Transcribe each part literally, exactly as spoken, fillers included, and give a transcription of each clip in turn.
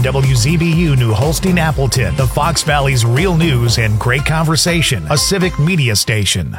W Z B U New Holstein Appleton, the Fox Valley's real news and great conversation, a civic media station.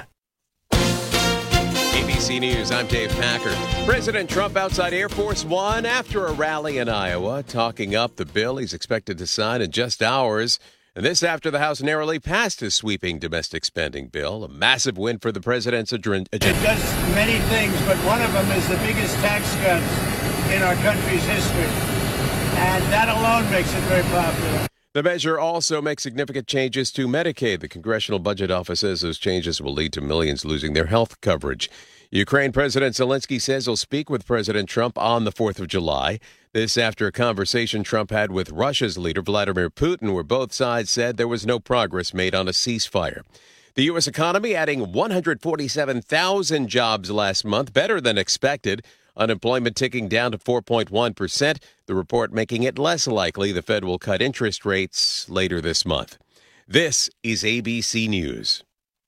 A B C News, I'm Dave Packer. President Trump outside Air Force One after a rally in Iowa, talking up the bill he's expected to sign in just hours. And this after the House narrowly passed his sweeping domestic spending bill, a massive win for the president's agenda. It does many things, but one of them is the biggest tax cuts in our country's history. And that alone makes it very popular. The measure also makes significant changes to Medicaid. The Congressional Budget Office says those changes will lead to millions losing their health coverage. Ukraine President Zelensky says he'll speak with President Trump on the fourth of July. This after a conversation Trump had with Russia's leader, Vladimir Putin, where both sides said there was no progress made on a ceasefire. The U S economy adding one hundred forty-seven thousand jobs last month, better than expected. Unemployment ticking down to four point one percent, the report making it less likely the Fed will cut interest rates later this month. This is A B C News.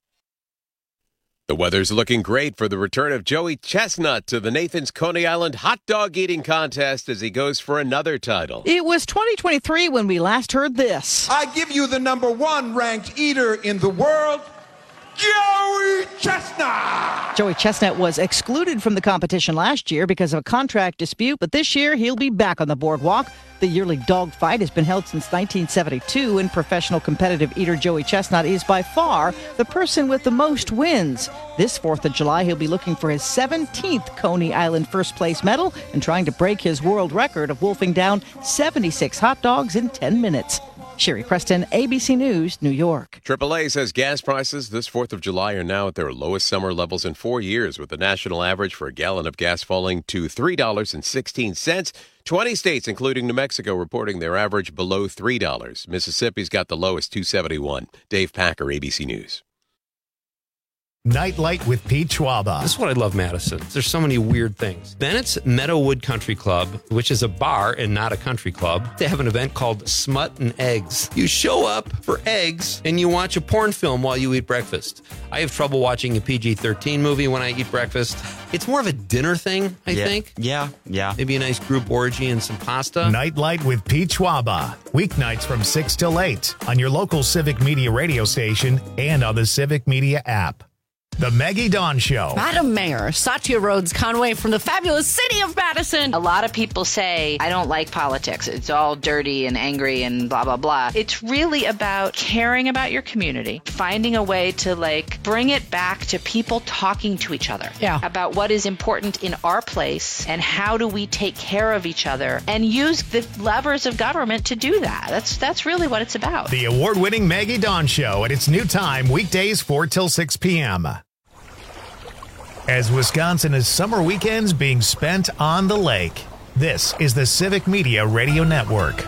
The weather's looking great for the return of Joey Chestnut to the Nathan's Coney Island hot dog eating contest as he goes for another title. It was twenty twenty-three when we last heard this. I give you the number one ranked eater in the world, Joey Chestnut! Joey Chestnut was excluded from the competition last year because of a contract dispute, but this year he'll be back on the boardwalk. The yearly dog fight has been held since nineteen seventy-two, and professional competitive eater Joey Chestnut is by far the person with the most wins. This fourth of July, he'll be looking for his seventeenth Coney Island first place medal and trying to break his world record of wolfing down seventy-six hot dogs in ten minutes. Sherry Preston, A B C News, New York. triple A says gas prices this fourth of July are now at their lowest summer levels in four years, with the national average for a gallon of gas falling to three dollars and sixteen cents. twenty states, including New Mexico, reporting their average below three dollars. Mississippi's got the lowest, two seventy-one. Dave Packer, A B C News. Nightlight with Pete Schwaba. This is what I love, Madison. There's so many weird things. Bennett's Meadowood Country Club, which is a bar and not a country club, they have an event called Smut and Eggs. You show up for eggs and you watch a porn film while you eat breakfast. I have trouble watching a P G thirteen movie when I eat breakfast. It's more of a dinner thing, I yeah. think. Yeah, yeah. Maybe a nice group orgy and some pasta. Nightlight with Pete Schwaba. Weeknights from six till eight on your local Civic Media radio station and on the Civic Media app. The Maggie Dawn Show. Madam Mayor, Satya Rhodes Conway from the fabulous city of Madison. A lot of people say, I don't like politics. It's all dirty and angry and blah, blah, blah. It's really about caring about your community, finding a way to, like, bring it back to people talking to each other. Yeah. About what is important in our place and how do we take care of each other and use the levers of government to do that. That's, that's really what it's about. The award-winning Maggie Dawn Show at its new time, weekdays four till six p.m. As Wisconsin is summer weekends being spent on the lake, this is the Civic Media Radio Network.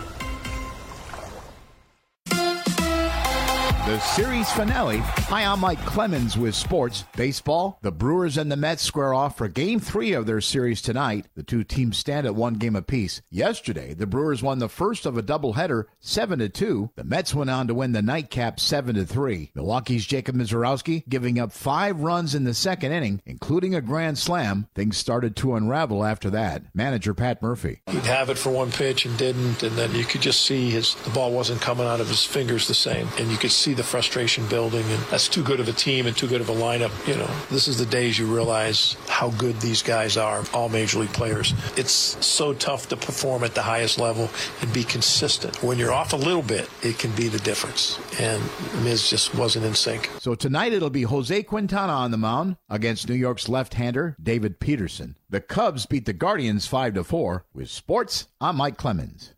The series finale. Hi, I'm Mike Clemens with sports. Baseball, the Brewers and the Mets square off for game three of their series tonight. The two teams stand at one game apiece. Yesterday, the Brewers won the first of a doubleheader, seven to two. The Mets went on to win the nightcap seven to three. Milwaukee's Jacob Misiorowski giving up five runs in the second inning, including a grand slam. Things started to unravel after that. Manager Pat Murphy. He'd have it for one pitch and didn't, and then you could just see his the ball wasn't coming out of his fingers the same, and you could see the frustration building, and that's too good of a team and too good of a lineup. You know, this is the days you realize how good these guys are, all major league players. It's so tough to perform at the highest level and be consistent. When you're off a little bit, it can be the difference, and Miz just wasn't in sync. So tonight it'll be Jose Quintana on the mound against New York's left-hander David Peterson. The Cubs beat the Guardians five to four. With sports, I'm Mike Clemens.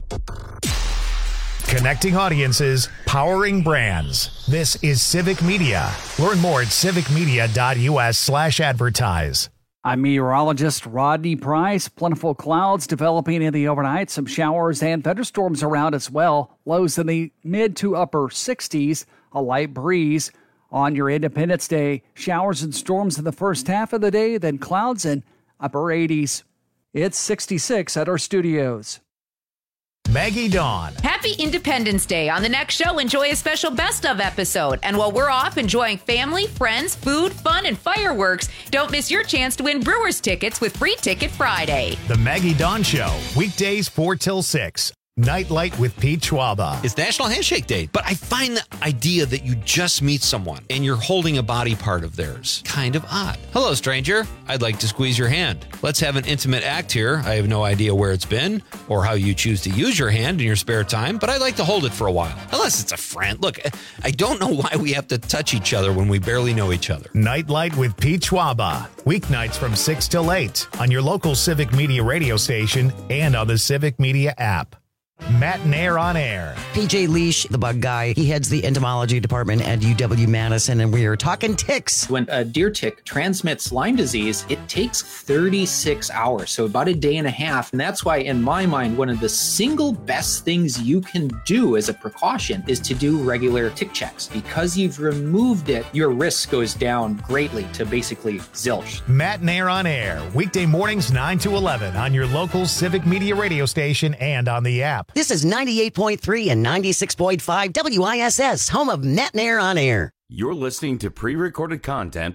Connecting audiences, powering brands. This is Civic Media. Learn more at civicmedia.us slash advertise. I'm meteorologist Rodney Price. Plentiful clouds developing in the overnight. Some showers and thunderstorms around as well. Lows in the mid to upper sixties. A light breeze on your Independence Day. Showers and storms in the first half of the day, then clouds in upper eighties. It's sixty-six at our studios. Maggie Dawn. Happy Independence Day. On the next show, enjoy a special Best Of episode. And while we're off enjoying family, friends, food, fun, and fireworks, don't miss your chance to win Brewers tickets with Free Ticket Friday. The Maggie Dawn Show, weekdays four till six Nightlight with Pete Schwaba. It's National Handshake Day, but I find the idea that you just meet someone and you're holding a body part of theirs kind of odd. Hello, stranger. I'd like to squeeze your hand. Let's have an intimate act here. I have no idea where it's been or how you choose to use your hand in your spare time, but I'd like to hold it for a while. Unless it's a friend. Look, I don't know why we have to touch each other when we barely know each other. Nightlight with Pete Schwaba. Weeknights from six till eight on your local Civic Media radio station and on the Civic Media app. Matt Nair on air. P J Leash, the bug guy, he heads the entomology department at U W Madison, and we are talking ticks. When a deer tick transmits Lyme disease, it takes thirty-six hours, so about a day and a half. And that's why, in my mind, one of the single best things you can do as a precaution is to do regular tick checks. Because you've removed it, your risk goes down greatly to basically zilch. Matt Nair on air, weekday mornings nine to eleven on your local Civic Media radio station and on the app. This is ninety-eight point three and ninety-six point five W I S S, home of Matt Nair on air. You're listening to pre-recorded content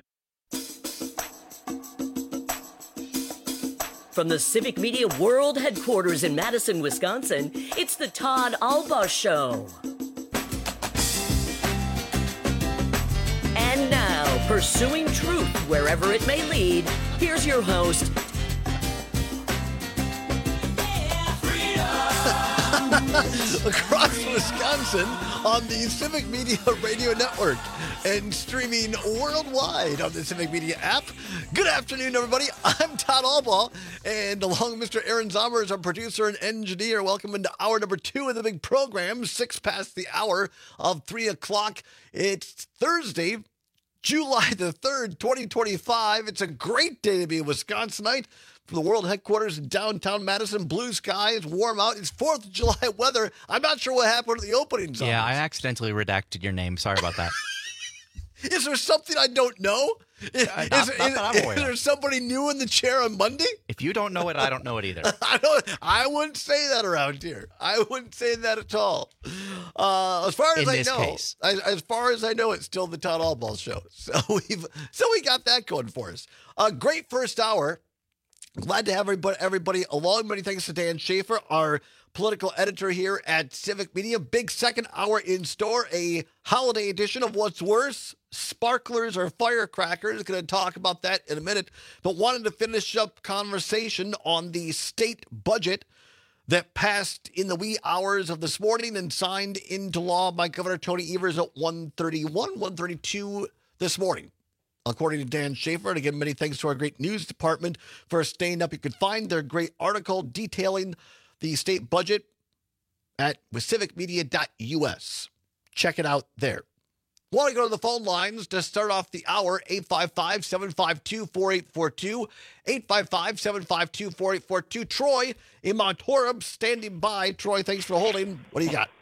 from the Civic Media World Headquarters in Madison, Wisconsin. It's the Todd Albaugh Show. And now, pursuing truth wherever it may lead, here's your host, across Wisconsin on the Civic Media Radio Network and streaming worldwide on the Civic Media app. Good afternoon, everybody. I'm Todd Albaugh, and along with Mister Aaron Zommer is our producer and engineer. Welcome into hour number two of the big program, six past the hour of three o'clock. It's Thursday, July the third, twenty twenty-five. It's a great day to be a Wisconsinite. From the world headquarters in downtown Madison, blue skies, warm out. It's fourth of July weather. I'm not sure what happened to the opening songs. Yeah, I accidentally redacted your name. Sorry about that. Is there something I don't know? Is, Uh, not- is- not is- that I'm is aware of. there somebody new in the chair on Monday? If you don't know it, I don't know it either. I don't. I wouldn't say that around here. I wouldn't say that at all. Uh, as far as In I this know, case. as, as far as I know, it's still the Todd Albaugh Show. So we've so we got that going for us. A great first hour. Glad to have everybody, everybody along. Many thanks to Dan Schaefer, our political editor here at Civic Media. Big second hour in store, a holiday edition of What's Worse, sparklers or firecrackers. Going to talk about that in a minute, but wanted to finish up conversation on the state budget that passed in the wee hours of this morning and signed into law by Governor Tony Evers at one thirty-one, one thirty-two this morning. According to Dan Schaefer, and again, many thanks to our great news department for staying up. You can find their great article detailing the state budget at civic media dot U S. Check it out there. Want to go to the phone lines to start off the hour, eight five five, seven five two, four eight four two, eight five five, seven five two, four eight four two. Troy in Mount Horeb standing by. Troy, thanks for holding. What do you got?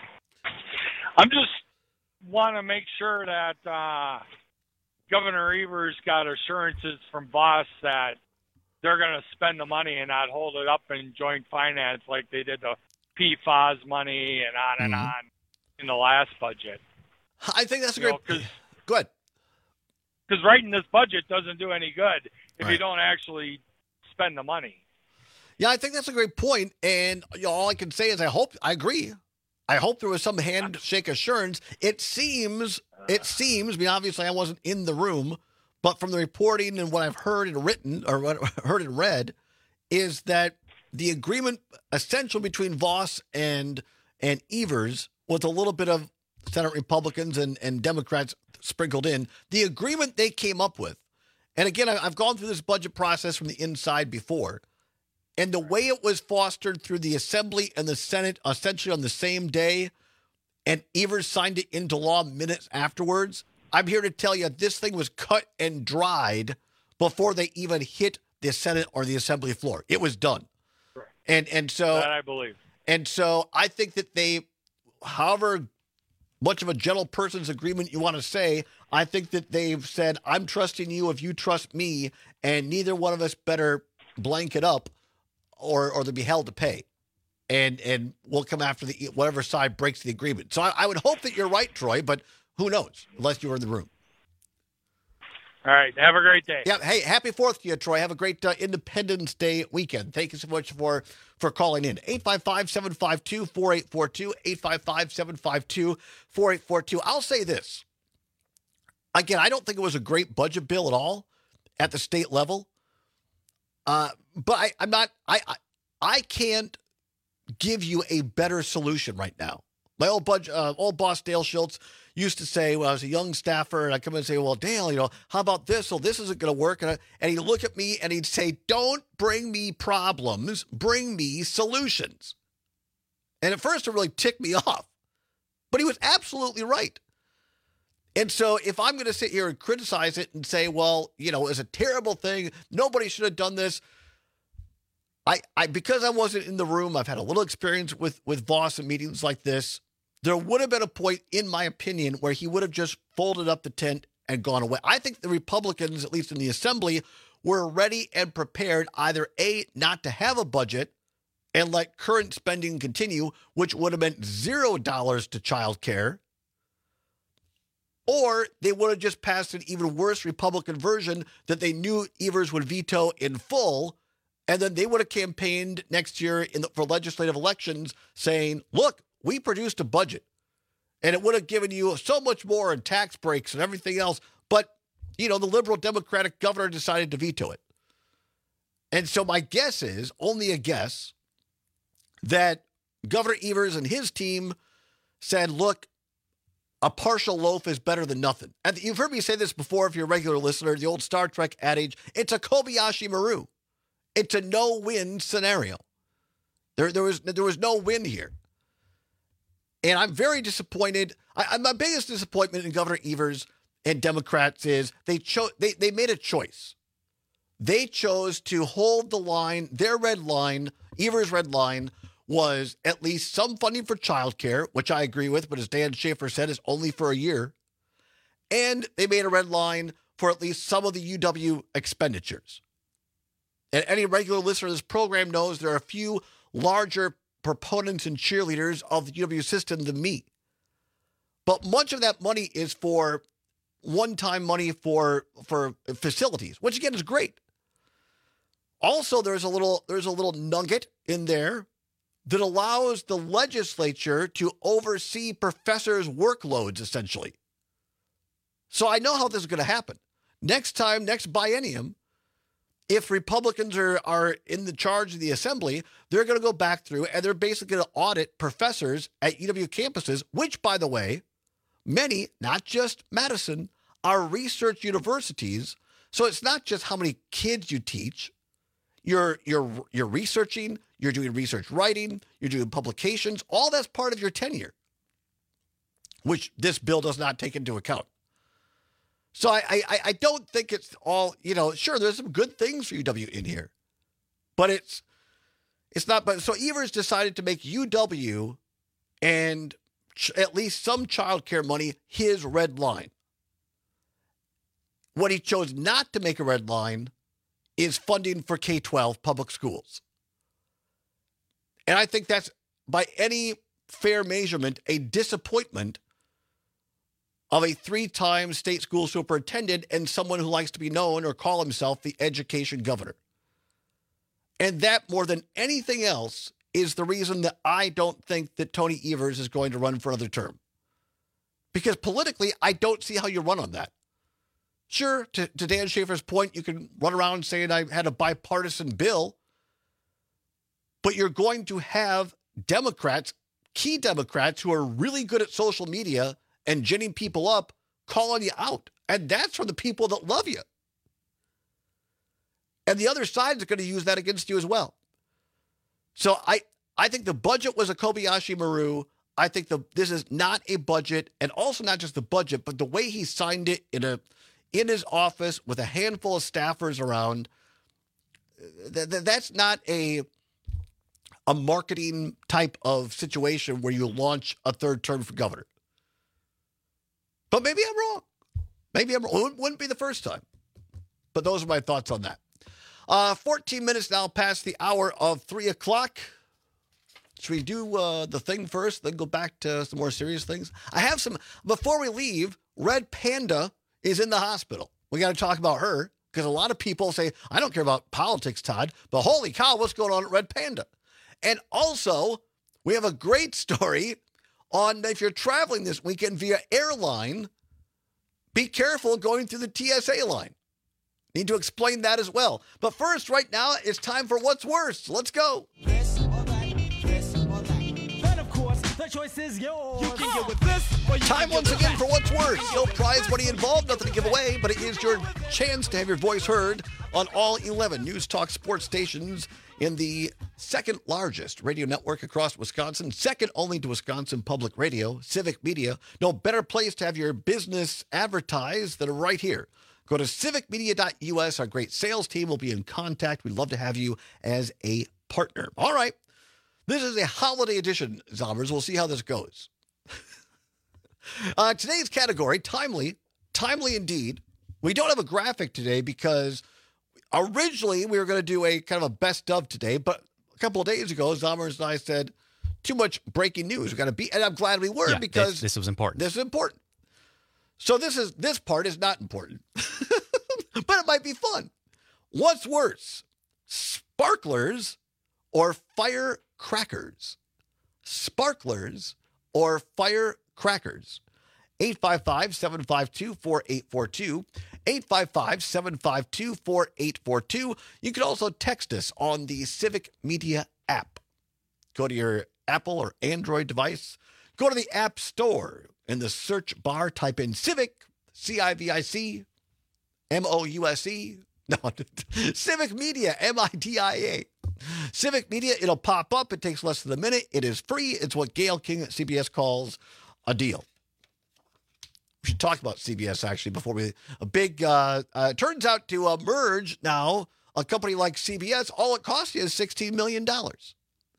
I'm just want to make sure that uh, Governor Evers got assurances from Voss that they're going to spend the money and not hold it up in joint finance like they did the P FAS money and on and Mhm. on in the last budget. I think that's a You great. know, 'cause- Go ahead. Because writing this budget doesn't do any good if you Right. don't actually spend the money. Yeah, I think that's a great point. And you know, all I can say is I hope, I agree. I hope there was some handshake assurance. It seems, it seems, I mean, obviously I wasn't in the room, but from the reporting and what I've heard and written, or what I've heard and read, is that the agreement essential between Voss and and Evers with a little bit of Senate Republicans and, and Democrats sprinkled in, the agreement they came up with. And again, I- I've gone through this budget process from the inside before. And the way it was fostered through the Assembly and the Senate essentially on the same day, and Evers signed it into law minutes afterwards, I'm here to tell you this thing was cut and dried before they even hit the Senate or the Assembly floor. It was done. And and so That I believe. and so I think that they, however much of a gentle person's agreement you want to say, I think that they've said, I'm trusting you if you trust me, and neither one of us better blank it up or or to be held to pay. And and we'll come after the whatever side breaks the agreement. So I, I would hope that you're right, Troy, but who knows, unless you were in the room. All right. Have a great day. Yeah. Hey, happy fourth to you, Troy. Have a great uh, Independence Day weekend. Thank you so much for, for calling in. eight five five, seven five two, four eight four two, eight five five, seven five two, four eight four two. I'll say this. Again, I don't think it was a great budget bill at all at the state level. Uh, but I, I'm not, I, I, I can't give you a better solution right now. My old budget, uh, old boss, Dale Schultz, used to say when I was a young staffer, and I come in and say, well, Dale, you know, how about this? Well, this isn't going to work. And, I, and he'd look at me and he'd say, don't bring me problems, bring me solutions. And at first it really ticked me off, but he was absolutely right. And so if I'm going to sit here and criticize it and say, well, you know, it's a terrible thing, nobody should have done this, I, I because I wasn't in the room, I've had a little experience with, with Voss in meetings like this, there would have been a point, in my opinion, where he would have just folded up the tent and gone away. I think the Republicans, at least in the Assembly, were ready and prepared either A, not to have a budget and let current spending continue, which would have meant zero dollars to child care, or they would have just passed an even worse Republican version that they knew Evers would veto in full, and then they would have campaigned next year in the, for legislative elections saying, look, we produced a budget, and it would have given you so much more in tax breaks and everything else, but, you know, the liberal Democratic governor decided to veto it. And so my guess is, only a guess, that Governor Evers and his team said, look, a partial loaf is better than nothing. And you've heard me say this before if you're a regular listener, the old Star Trek adage, it's a Kobayashi Maru. It's a no-win scenario. There, there was there was no win here. And I'm very disappointed. I, my biggest disappointment in Governor Evers and Democrats is they chose they, they made a choice. They chose to hold the line, their red line, Evers' red line, was at least some funding for childcare, which I agree with, but as Dan Schaefer said, is only for a year. And they made a red line for at least some of the U W expenditures. And any regular listener of this program knows there are a few larger proponents and cheerleaders of the U W system than me. But much of that money is for one-time money for, for facilities, which again is great. Also, there's a little there's a little nugget in there that allows the legislature to oversee professors' workloads, essentially. So I know how this is going to happen. Next time, next biennium, if Republicans are, are in the charge of the Assembly, they're going to go back through and they're basically going to audit professors at U W campuses, which, by the way, many, not just Madison, are research universities. So it's not just how many kids you teach. You're, you're, you're researching, you're doing research writing, you're doing publications. All that's part of your tenure, which this bill does not take into account. So I, I, I don't think it's all, you know, sure, there's some good things for U W in here, but it's, it's not, but so Evers decided to make U W and ch- at least some childcare money his red line. What he chose not to make a red line is funding for K twelve public schools. And I think that's, by any fair measurement, a disappointment of a three-time state school superintendent and someone who likes to be known or call himself the education governor. And that, more than anything else, is the reason that I don't think that Tony Evers is going to run for another term. Because politically, I don't see how you run on that. Sure, to, to Dan Schaefer's point, you can run around saying I had a bipartisan bill, but you're going to have Democrats, key Democrats, who are really good at social media and ginning people up, calling you out. And that's from the people that love you. And the other side is going to use that against you as well. So I, I think the budget was a Kobayashi Maru. I think the this is not a budget, and also not just the budget, but the way he signed it in a in his office with a handful of staffers around. Th- th- that's not a a marketing type of situation where you launch a third term for governor. But maybe I'm wrong. Maybe I'm wrong. It wouldn't be the first time. But those are my thoughts on that. Uh, fourteen minutes now past the hour of three o'clock. Should we do uh, the thing first, then go back to some more serious things? I have some. Before we leave, Red Panda is in the hospital. We got to talk about her because a lot of people say, I don't care about politics, Todd, but holy cow, what's going on at Red Panda? And also, we have a great story on if you're traveling this weekend via airline, be careful going through the T S A line. Need to explain that as well. But first, right now, it's time for What's Worse. Let's go. This or that, this or that. Then, of course, the choice is yours. You can get with this or you Time can once get again with for that. What's Worse. No prize money involved, nothing to give away, but it is your chance to have your voice heard on all eleven News Talk sports stations in the second largest radio network across Wisconsin, second only to Wisconsin Public Radio, Civic Media. No better place to have your business advertised than right here. Go to civic media dot U S. Our great sales team will be in contact. We'd love to have you as a partner. All right. This is a holiday edition, Zombers. We'll see how this goes. uh, today's category, timely. Timely indeed. We don't have a graphic today because originally we were going to do a kind of a best of today, but a couple of days ago, Zombers and I said, too much breaking news. We got to be, and I'm glad we were Yeah, because this, this was important. This is important. So this is this part is not important, but it might be fun. What's worse, sparklers or firecrackers? Sparklers or firecrackers? eight five five, seven five two, four eight four two. eight five five, seven five two, four eight four two. You can also text us on the Civic Media app. Go to your Apple or Android device. Go to the App Store. In the search bar, type in Civic, C I V I C, M O U S E. No, Civic Media, M I D I A. Civic Media, it'll pop up. It takes less than a minute. It is free. It's what Gail King at C B S calls a deal. We should talk about C B S, actually, before we... A big... Uh, uh, turns out to uh, merge now a company like C B S, all it costs you is sixteen million dollars.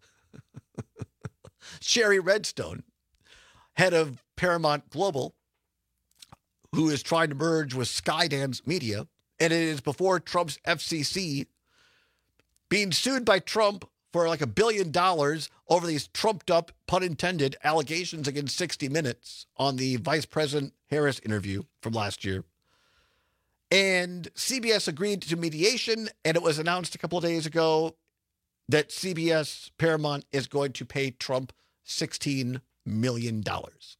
Sherry Redstone, head of Paramount Global, who is trying to merge with Skydance Media, and it is before Trump's F C C being sued by Trump for like a billion dollars over these trumped-up, pun intended, allegations against sixty minutes on the Vice President Harris interview from last year. And C B S agreed to mediation, and it was announced a couple of days ago that C B S Paramount is going to pay Trump sixteen million dollars.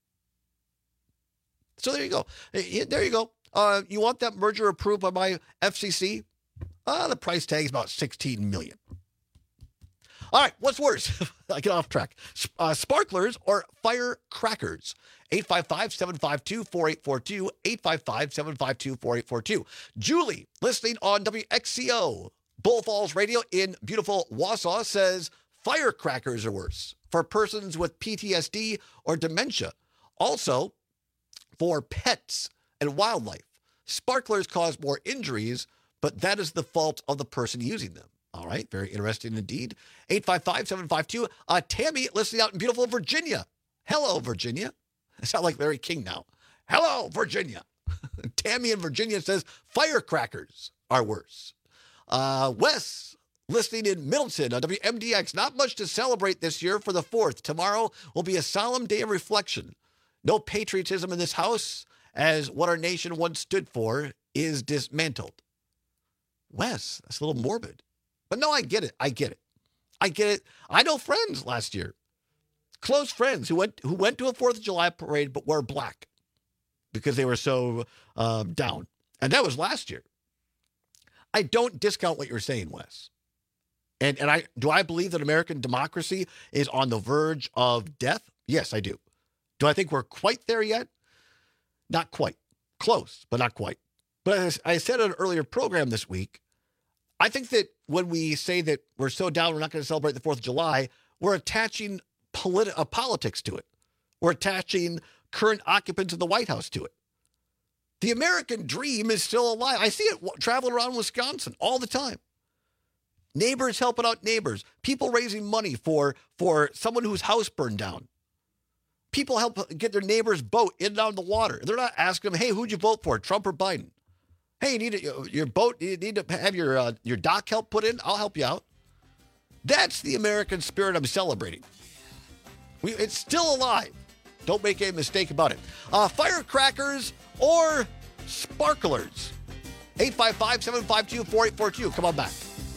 So there you go. There you go. Uh, you want that merger approved by my F C C? Uh, the price tag is about sixteen million dollars. All right, what's worse? I get off track. Uh, sparklers or firecrackers? eight five five, seven five two, four eight four two, eight five five, seven five two, four eight four two. Julie, listening on W X C O, Bull Falls Radio in beautiful Wausau, says firecrackers are worse for persons with P T S D or dementia. Also, for pets and wildlife. Sparklers cause more injuries, but that is the fault of the person using them. All right, very interesting indeed. eight five five, seven five two. Uh, Tammy, listening out in beautiful Virginia. Hello, Virginia. I sound like Larry King now. Hello, Virginia. Tammy in Virginia says firecrackers are worse. Uh, Wes, listening in Middleton on W M D X. Not much to celebrate this year for the fourth. Tomorrow will be a solemn day of reflection. No patriotism in this house, as what our nation once stood for is dismantled. Wes, that's a little morbid. But no, I get it. I get it. I get it. I know friends last year, close friends who went who went to a fourth of July parade but wore black because they were so um, down. And that was last year. I don't discount what you're saying, Wes. And and I do I believe that American democracy is on the verge of death? Yes, I do. Do I think we're quite there yet? Not quite. Close, but not quite. But as I said in an earlier program this week, I think that when we say that we're so down, we're not going to celebrate the fourth of July, we're attaching politi- uh, politics to it. We're attaching current occupants of the White House to it. The American dream is still alive. I see it w- traveling around Wisconsin all the time. Neighbors helping out neighbors. People raising money for, for someone whose house burned down. People help get their neighbor's boat in and out of the water. They're not asking them, hey, who'd you vote for, Trump or Biden? Hey, you need a, your boat, you need to have your uh, your dock help put in? I'll help you out. That's the American spirit I'm celebrating. We, it's still alive. Don't make any mistake about it. Uh, firecrackers or sparklers. eight five five, seven five two, four eight four two. Come on back.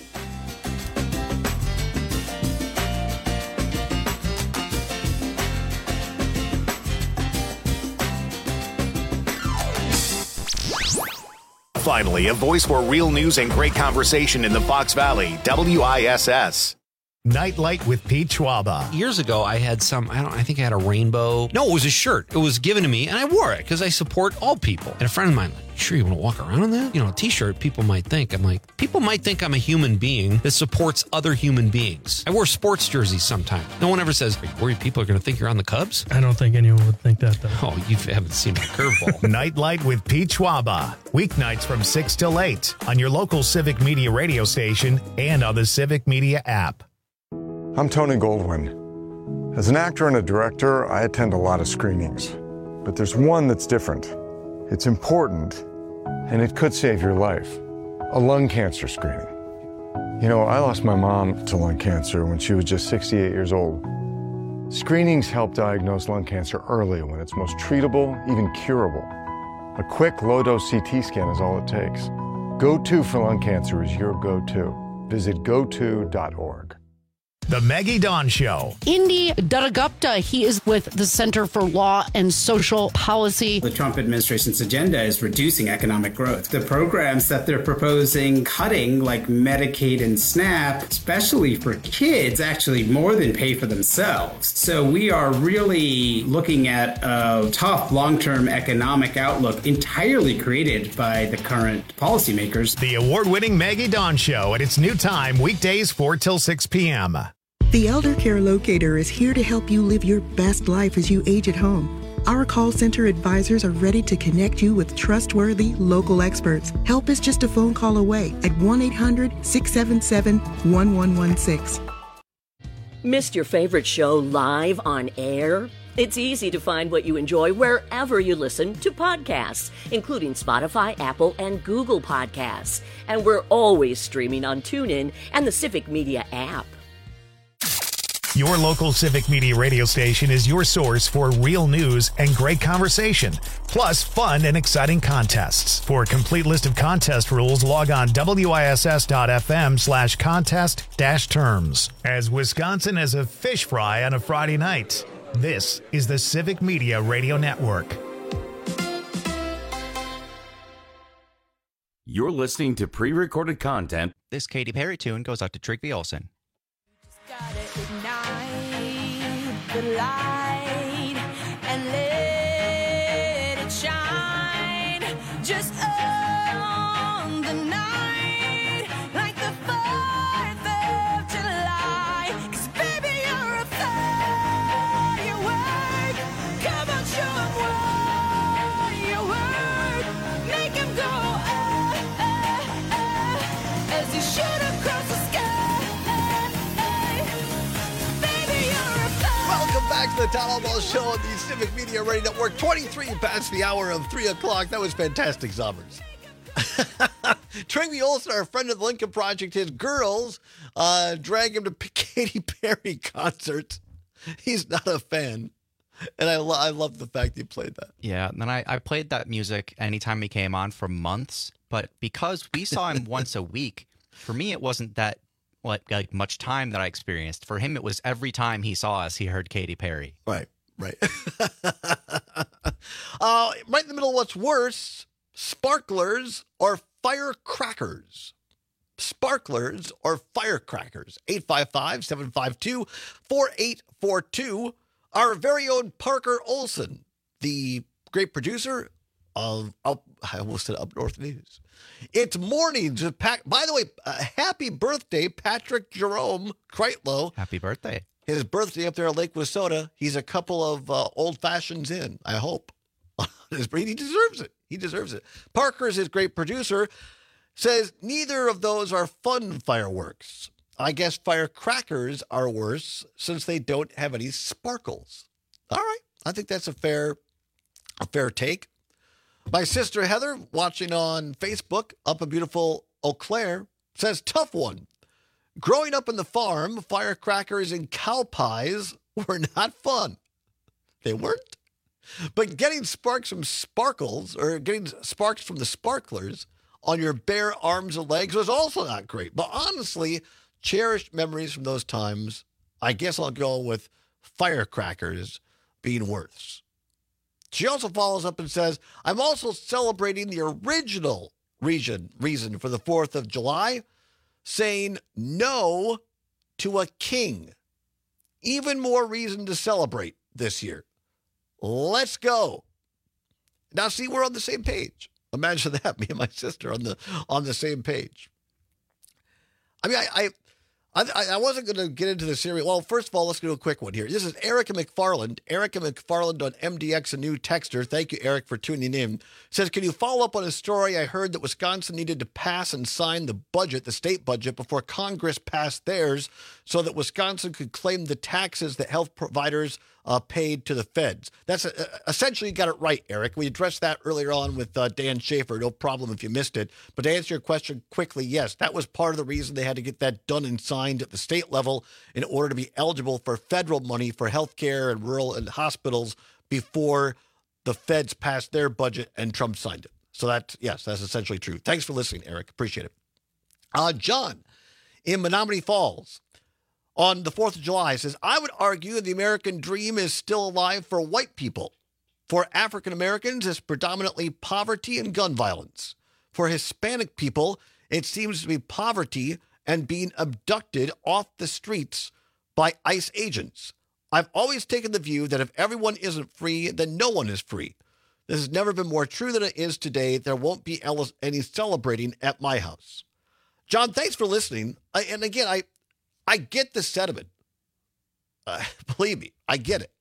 Finally, a voice for real news and great conversation in the Fox Valley, W I S S. Nightlight with Pete Schwaba. Years ago, I had some, I don't, I think I had a rainbow. No, it was a shirt. It was given to me, and I wore it because I support all people. And a friend of mine, like, sure you want to walk around in that? You know, a t-shirt, people might think. I'm like, people might think I'm a human being that supports other human beings. I wear sports jerseys sometimes. No one ever says, are you worried people are going to think you're on the Cubs? I don't think anyone would think that, though. Oh, you haven't seen my curveball. Nightlight with Pete Schwaba. Weeknights from six till eight on your local Civic Media radio station and on the Civic Media app. I'm Tony Goldwyn. As an actor and a director, I attend a lot of screenings. But there's one that's different. It's important, and it could save your life. A lung cancer screening. You know, I lost my mom to lung cancer when she was just sixty-eight years old. Screenings help diagnose lung cancer early when it's most treatable, even curable. A quick, low-dose C T scan is all it takes. Go To for lung cancer is your go-to. Visit go to dot org. The Maggie Dawn Show. Indy Dattagupta, he is with the Center for Law and Social Policy. The Trump administration's agenda is reducing economic growth. The programs that they're proposing cutting, like Medicaid and SNAP, especially for kids, actually more than pay for themselves. So we are really looking at a tough long-term economic outlook entirely created by the current policymakers. The award-winning Maggie Dawn Show at its new time, weekdays four till six p.m. The Elder Care Locator is here to help you live your best life as you age at home. Our call center advisors are ready to connect you with trustworthy local experts. Help is just a phone call away at one eight hundred, six seven seven, one one one six. Missed your favorite show live on air? It's easy to find what you enjoy wherever you listen to podcasts, including Spotify, Apple, and Google Podcasts. And we're always streaming on TuneIn and the Civic Media app. Your local Civic Media radio station is your source for real news and great conversation, plus fun and exciting contests. For a complete list of contest rules, log on W I S S dot F M slash contest dash terms. As Wisconsin is a fish fry on a Friday night, this is the Civic Media Radio Network. You're listening to pre-recorded content. This Katy Perry tune goes out to Trigby Olsen. The light and let it shine just on the night like the fourth of July. 'Cause baby, you're a firework. Come on, show 'em what you're worth. Make 'em go ah, ah, ah, as you shoot across the sky. Welcome back to the Town Hall Show on the Civic Media Radio Network. twenty-three past the hour of three o'clock. That was fantastic, Zombers. Trigby Olsen, our friend of the Lincoln Project, his girls uh, drag him to Katy Perry concerts. He's not a fan. And I, lo- I love the fact he played that. Yeah, and then I, I played that music anytime he came on for months. But because we saw him once a week, for me, it wasn't that like, like much time that I experienced. For him, it was every time he saw us, he heard Katy Perry. Right, right. uh, right in the middle of what's worse, sparklers or firecrackers? Sparklers or firecrackers? eight five five, seven five two, four eight four two. Our very own Parker Olson, the great producer of Up, I almost said Up North News. It's mornings with Pat. By the way, uh, happy birthday, Patrick Jerome Kreitlow. Happy birthday. His birthday up there at Lake Wissota. He's a couple of uh, old fashions in, I hope. He deserves it. He deserves it. Parker is his great producer. Says neither of those are fun fireworks. I guess firecrackers are worse since they don't have any sparkles. All right. I think that's a fair, a fair take. My sister Heather, watching on Facebook, up in beautiful Eau Claire, says, tough one. Growing up in the farm, firecrackers and cow pies were not fun. They weren't? But getting sparks from sparkles or getting sparks from the sparklers on your bare arms and legs was also not great. But honestly, cherished memories from those times, I guess I'll go with firecrackers being worse. She also follows up and says, I'm also celebrating the original reason, reason for the fourth of July, saying no to a king. Even more reason to celebrate this year. Let's go. Now, see, we're on the same page. Imagine that, me and my sister on the on the same page. I mean, I I, I, I wasn't going to get into the series. Well, first of all, let's do a quick one here. This is Erica McFarland. Erica McFarland on M D X, a new texter. Thank you, Eric, for tuning in. Says, can you follow up on a story I heard that Wisconsin needed to pass and sign the budget, the state budget, before Congress passed theirs so that Wisconsin could claim the taxes that health providers uh, paid to the feds? That's uh, essentially, you got it right, Eric. We addressed that earlier on with uh, Dan Schaefer. No problem if you missed it. But to answer your question quickly, yes, that was part of the reason they had to get that done and signed at the state level in order to be eligible for federal money for health care and rural and hospitals before the feds passed their budget and Trump signed it. So that's, yes, that's essentially true. Thanks for listening, Eric. Appreciate it. Uh, John in Menominee Falls on the fourth of July says, I would argue the American dream is still alive for white people. For African Americans, it's predominantly poverty and gun violence. For Hispanic people, it seems to be poverty and being abducted off the streets by ICE agents. I've always taken the view that if everyone isn't free, then no one is free. This has never been more true than it is today. There won't be any celebrating at my house. John, thanks for listening. I, and again, I I get the sentiment. Uh, believe me, I get it.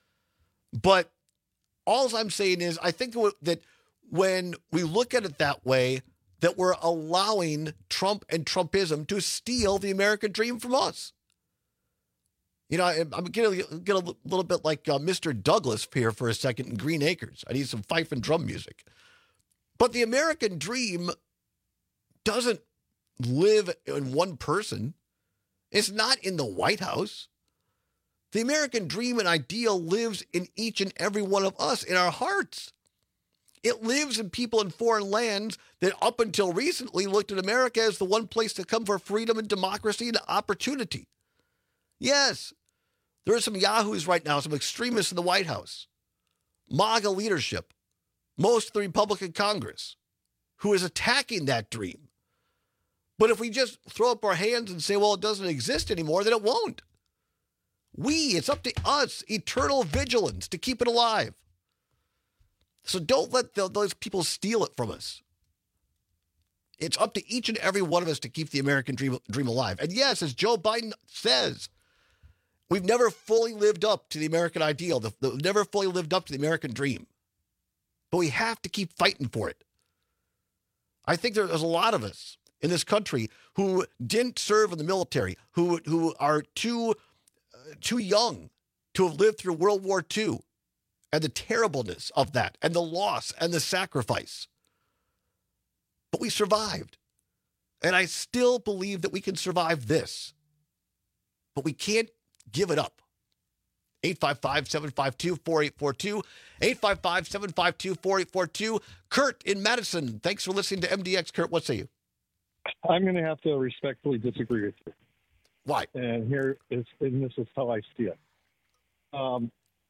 But all I'm saying is I think that when we look at it that way, that we're allowing Trump and Trumpism to steal the American dream from us. You know, I, I'm getting get a little bit like uh, Mister Douglas here for a second in Green Acres. I need some fife and drum music. But the American dream doesn't live in one person. It's not in the White House. The American dream and ideal lives in each and every one of us, in our hearts. It lives in people in foreign lands that up until recently looked at America as the one place to come for freedom and democracy and opportunity. Yes, there are some yahoos right now, some extremists in the White House, MAGA leadership, most of the Republican Congress, who is attacking that dream. But if we just throw up our hands and say, well, it doesn't exist anymore, then it won't. We, it's up to us, eternal vigilance to keep it alive. So don't let the, those people steal it from us. It's up to each and every one of us to keep the American dream, dream alive. And yes, as Joe Biden says, we've never fully lived up to the American ideal. The, the, never fully lived up to the American dream. But we have to keep fighting for it. I think there's a lot of us in this country who didn't serve in the military, who who are too uh, too young to have lived through World War Two and the terribleness of that and the loss and the sacrifice. But we survived. And I still believe that we can survive this. But we can't give it up. eight five five, seven five two, four eight four two. eight five five, seven five two, four eight four two. Kurt in Madison. Thanks for listening to M D X. Kurt, what say you? I'm going to have to respectfully disagree with you. Why? And here is, and this is how I see it. Um,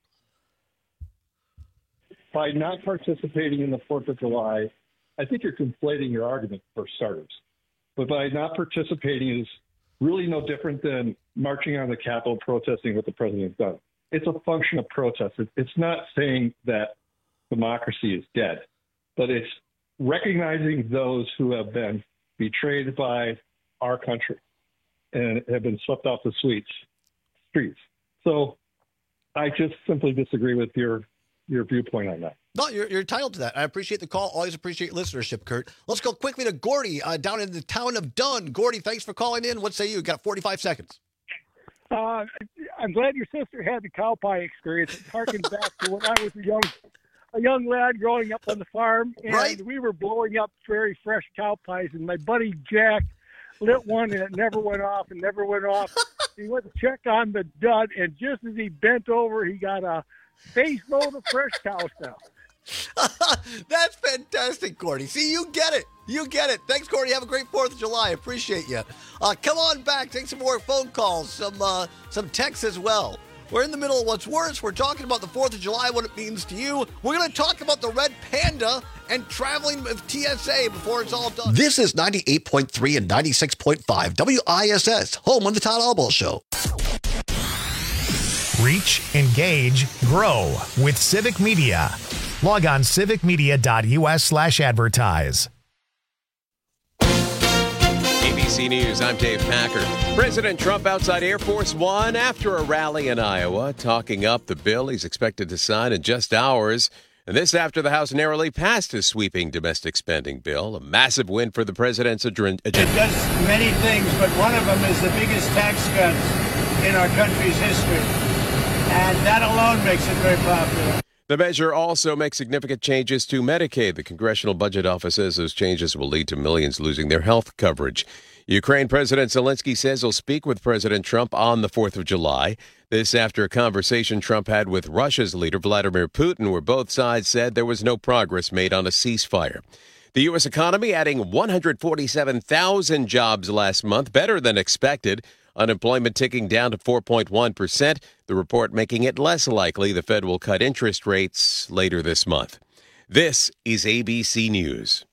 by not participating in the fourth of July, I think you're conflating your argument for starters. But by not participating is really no different than marching on the Capitol protesting what the president's done. It's a function of protest. It's not saying that democracy is dead, but it's recognizing those who have been betrayed by our country and have been swept off the streets. Streets. So I just simply disagree with your your viewpoint on that. No, you're, you're entitled to that. I appreciate the call. Always appreciate listenership, Kurt. Let's go quickly to Gordy uh, down in the town of Dunn. Gordy, thanks for calling in. What say you? Got forty-five seconds. Uh, I'm glad your sister had the cow pie experience. It harkens back to when I was a young a young lad growing up on the farm, and right. we were blowing up very fresh cow pies, and my buddy Jack lit one, and it never went off and never went off. He went to check on the dud, and just as he bent over, he got a face load of fresh cow stuff. That's fantastic, Cordy. See, you get it. You get it. Thanks, Cordy. Have a great fourth of July. Appreciate you. Uh, come on back. Take some more phone calls, some uh, some texts as well. We're in the middle of what's worse. We're talking about the fourth of July, what it means to you. We're going to talk about the Red Panda and traveling with T S A before it's all done. This is ninety-eight point three and ninety-six point five W I S S, home of the Todd Albaugh Show. Reach, engage, grow with Civic Media. Log on civicmedia.us slash advertise. A B C News, I'm Dave Packer. President Trump outside Air Force One after a rally in Iowa, talking up the bill he's expected to sign in just hours. And this after the House narrowly passed his sweeping domestic spending bill, a massive win for the president's agenda. It does many things, but one of them is the biggest tax cuts in our country's history. And that alone makes it very popular. The measure also makes significant changes to Medicaid. The Congressional Budget Office says those changes will lead to millions losing their health coverage. Ukraine President Zelensky says he'll speak with President Trump on the fourth of July. This after a conversation Trump had with Russia's leader, Vladimir Putin, where both sides said there was no progress made on a ceasefire. The U S economy adding one hundred forty-seven thousand jobs last month, better than expected. Unemployment ticking down to four point one percent, the report making it less likely the Fed will cut interest rates later this month. This is A B C News.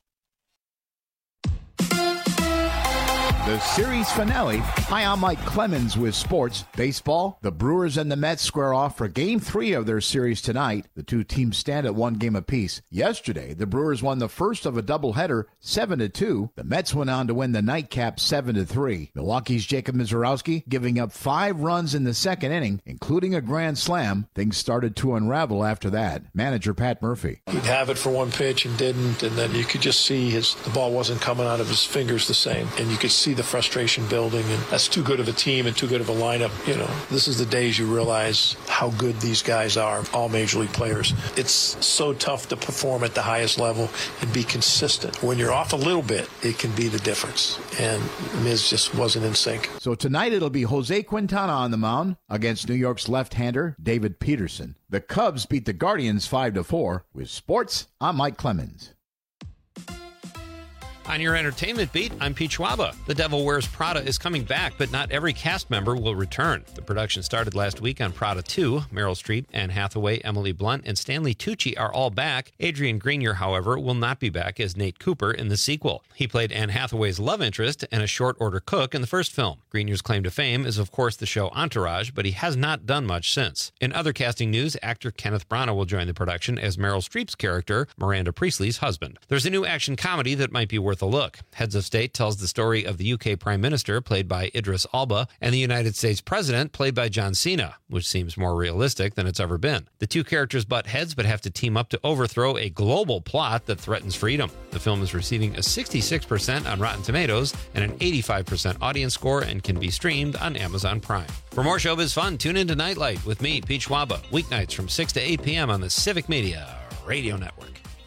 The series finale. Hi, I'm Mike Clemens with sports. Baseball, the Brewers and the Mets square off for game three of their series tonight. The two teams stand at one game apiece. Yesterday, the Brewers won the first of a doubleheader, seven to two. The Mets went on to win the nightcap seven to three. Milwaukee's Jacob Misiorowski giving up five runs in the second inning, including a grand slam. Things started to unravel after that. Manager Pat Murphy. He'd have it for one pitch and didn't, and then you could just see his the ball wasn't coming out of his fingers the same, and you could see the frustration building, and that's too good of a team and too good of a lineup. You know, this is the days you realize how good these guys are, all major league players. It's so tough to perform at the highest level and be consistent. When you're off a little bit, it can be the difference, and Miz just wasn't in sync. So tonight it'll be Jose Quintana on the mound against New York's left-hander David Peterson. The Cubs beat the Guardians five to four. With sports, I'm Mike Clemens. On your entertainment beat, I'm Pete Schwaba. The Devil Wears Prada is coming back, but not every cast member will return. The production started last week on Prada two. Meryl Streep, Anne Hathaway, Emily Blunt, and Stanley Tucci are all back. Adrian Grenier, however, will not be back as Nate Cooper in the sequel. He played Anne Hathaway's love interest and a short-order cook in the first film. Grenier's claim to fame is, of course, the show Entourage, but he has not done much since. In other casting news, actor Kenneth Branagh will join the production as Meryl Streep's character, Miranda Priestley's husband. There's a new action comedy that might be worth a look. Heads of State tells the story of the U K Prime Minister, played by Idris Elba, and the United States President, played by John Cena, which seems more realistic than it's ever been. The two characters butt heads but have to team up to overthrow a global plot that threatens freedom. The film is receiving a sixty-six percent on Rotten Tomatoes and an eighty-five percent audience score and can be streamed on Amazon Prime. For more showbiz fun, tune into Nightlight with me, Pete Schwaba, weeknights from six to eight p.m. on the Civic Media Radio Network.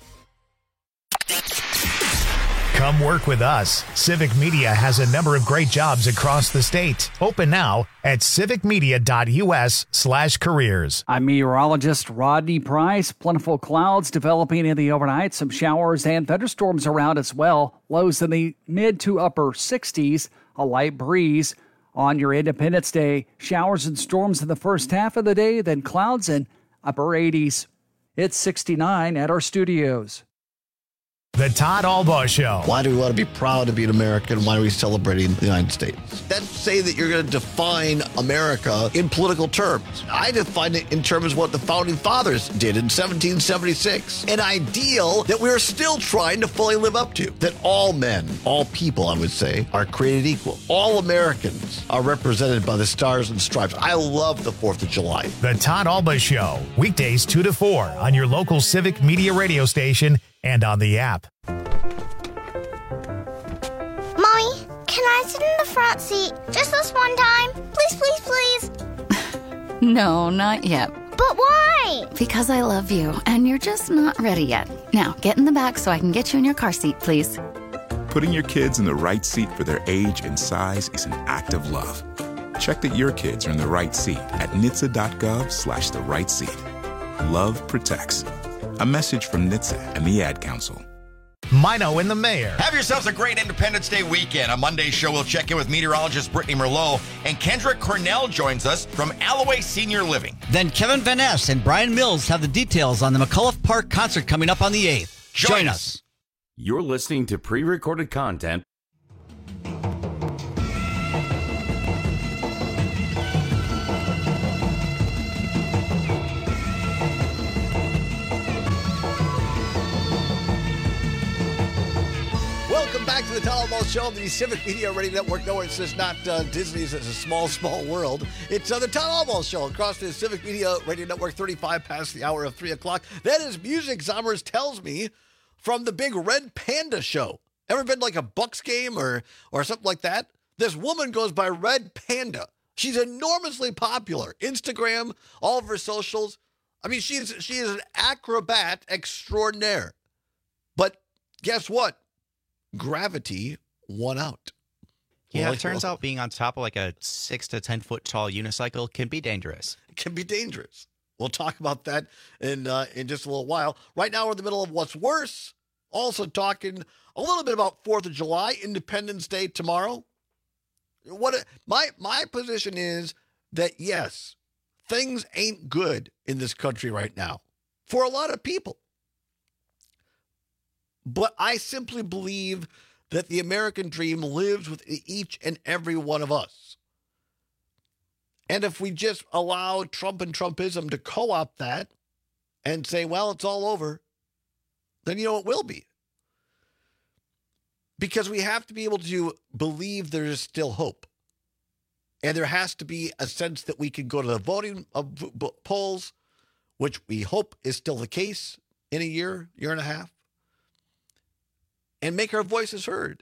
Come work with us. Civic Media has a number of great jobs across the state. Open now at civicmedia.us slash careers. I'm meteorologist Rodney Price. Plentiful clouds developing in the overnight. Some showers and thunderstorms around as well. Lows in the mid to upper sixties. A light breeze on your Independence Day. Showers and storms in the first half of the day, then clouds in upper eighties. It's sixty-nine at our studios. The Todd Albaugh Show. Why do we want to be proud to be an American? Why are we celebrating the United States? That's say that you're going to define America in political terms. I define it in terms of what the Founding Fathers did in seventeen seventy-six. An ideal that we're still trying to fully live up to. That all men, all people, I would say, are created equal. All Americans are represented by the stars and stripes. I love the fourth of July. The Todd Albaugh Show. Weekdays two to four on your local Civic Media radio station and on the app. Mommy, can I sit in the front seat just this one time? Please, please, please. No, not yet. But why? Because I love you, and you're just not ready yet. Now, get in the back so I can get you in your car seat, please. Putting your kids in the right seat for their age and size is an act of love. Check that your kids are in the right seat at N H T S A dot gov slash the right seat. Love protects. A message from N H T S A and the Ad Council. Mino and the Mayor. Have yourselves a great Independence Day weekend. On Monday's show, we'll check in with meteorologist Brittany Merlot, and Kendra Cornell joins us from Alloway Senior Living. Then Kevin Van Ness and Brian Mills have the details on the McCullough Park concert coming up on the eighth. Join, Join us. You're listening to pre-recorded content. Welcome back to the Todd Ball Show on the Civic Media Radio Network. No, it's just not uh, Disney's. It's a small, small world. It's uh, the Todd Ball Show across the Civic Media Radio Network, thirty-five past the hour of three o'clock. That is music, Zommers tells me, from the big Red Panda show. Ever been like a Bucks game or or something like that? This woman goes by Red Panda. She's enormously popular. Instagram, all of her socials. I mean, she's she is an acrobat extraordinaire. But guess what? Gravity won out. Yeah, Well, it turns out being on top of like a six to ten foot tall unicycle can be dangerous. It can be dangerous. We'll talk about that in uh, in just a little while. Right now, we're in the middle of what's worse. Also talking a little bit about fourth of July, Independence Day tomorrow. What my my position is that yes, things ain't good in this country right now for a lot of people. But I simply believe that the American dream lives with each and every one of us. And if we just allow Trump and Trumpism to co-opt that and say, well, it's all over, then, you know, it will be. Because we have to be able to believe there is still hope. And there has to be a sense that we can go to the voting uh, polls, which we hope is still the case in a year, year and a half, and make our voices heard.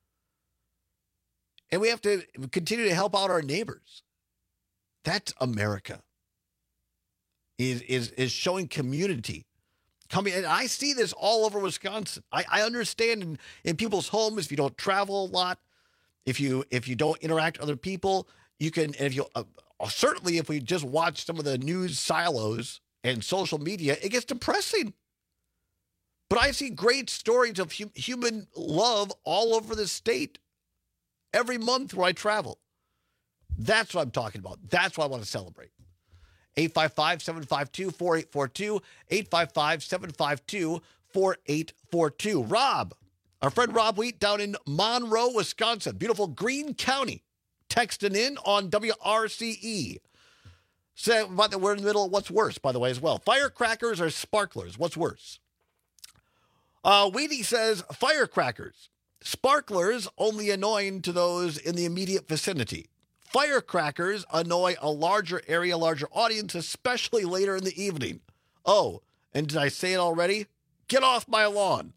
And we have to continue to help out our neighbors. That's America. Is is is showing community. Coming, and I see this all over Wisconsin. I, I understand in, in people's homes, if you don't travel a lot, if you if you don't interact with other people, you can, and if you uh, certainly if we just watch some of the news silos and social media, it gets depressing. But I see great stories of hum- human love all over the state every month where I travel. That's what I'm talking about. That's what I want to celebrate. eight five five, seven five two, four eight four two, eight five five, seven five two, four eight four two. Rob, our friend Rob Wheat down in Monroe, Wisconsin, beautiful Greene County, texting in on W R C E. So, but we're in the middle of what's worse, by the way, as well. Firecrackers or sparklers? What's worse? Uh, Weedy says firecrackers. Sparklers only annoying to those in the immediate vicinity. Firecrackers annoy a larger area, larger audience, especially later in the evening. Oh, and did I say it already? Get off my lawn.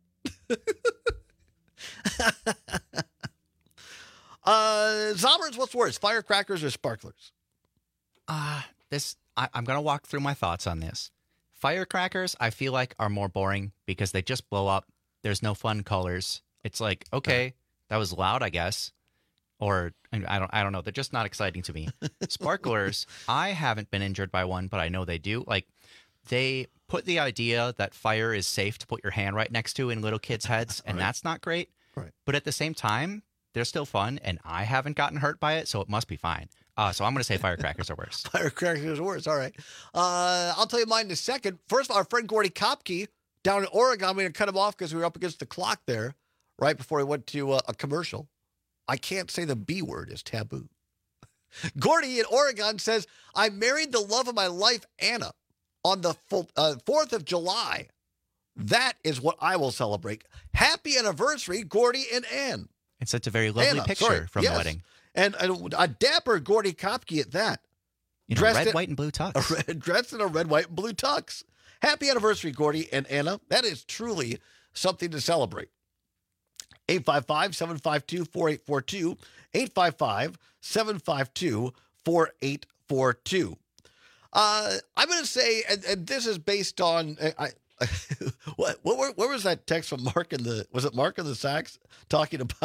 uh, Zommers, what's worse, firecrackers or sparklers? Uh, this I, I'm going to walk through my thoughts on this. Firecrackers, I feel like, are more boring because they just blow up. There's no fun colors. It's like, okay, that was loud, I guess. Or I don't I don't know. They're just not exciting to me. Sparklers, I haven't been injured by one, but I know they do. Like, they put the idea that fire is safe to put your hand right next to in little kids' heads, and right. That's not great. Right. But at the same time, they're still fun, and I haven't gotten hurt by it, so it must be fine. Uh, so I'm going to say firecrackers are worse. Firecrackers are worse. All right. Uh, I'll tell you mine in a second. First, our friend Gordy Kopke down in Oregon, I'm going to cut him off because we were up against the clock there right before he went to uh, a commercial. I can't say the B word. It's taboo. Gordy in Oregon says, I married the love of my life, Anna, on the uh, fourth of July. That is what I will celebrate. Happy anniversary, Gordy and Ann. And such a very lovely Anna, picture sorry. from yes. the wedding. And a, a dapper Gordy Kopke at that. In a red, in, white, and blue tux. A red, dressed in a red, white, and blue tux. Happy anniversary, Gordy and Anna. That is truly something to celebrate. eight five five, seven five two, four eight four two. eight five five, seven five two, four eight four two. Uh, I'm going to say, and, and this is based on, I, I, what, what, where was that text from Mark in the, was it Mark in the Sacks talking about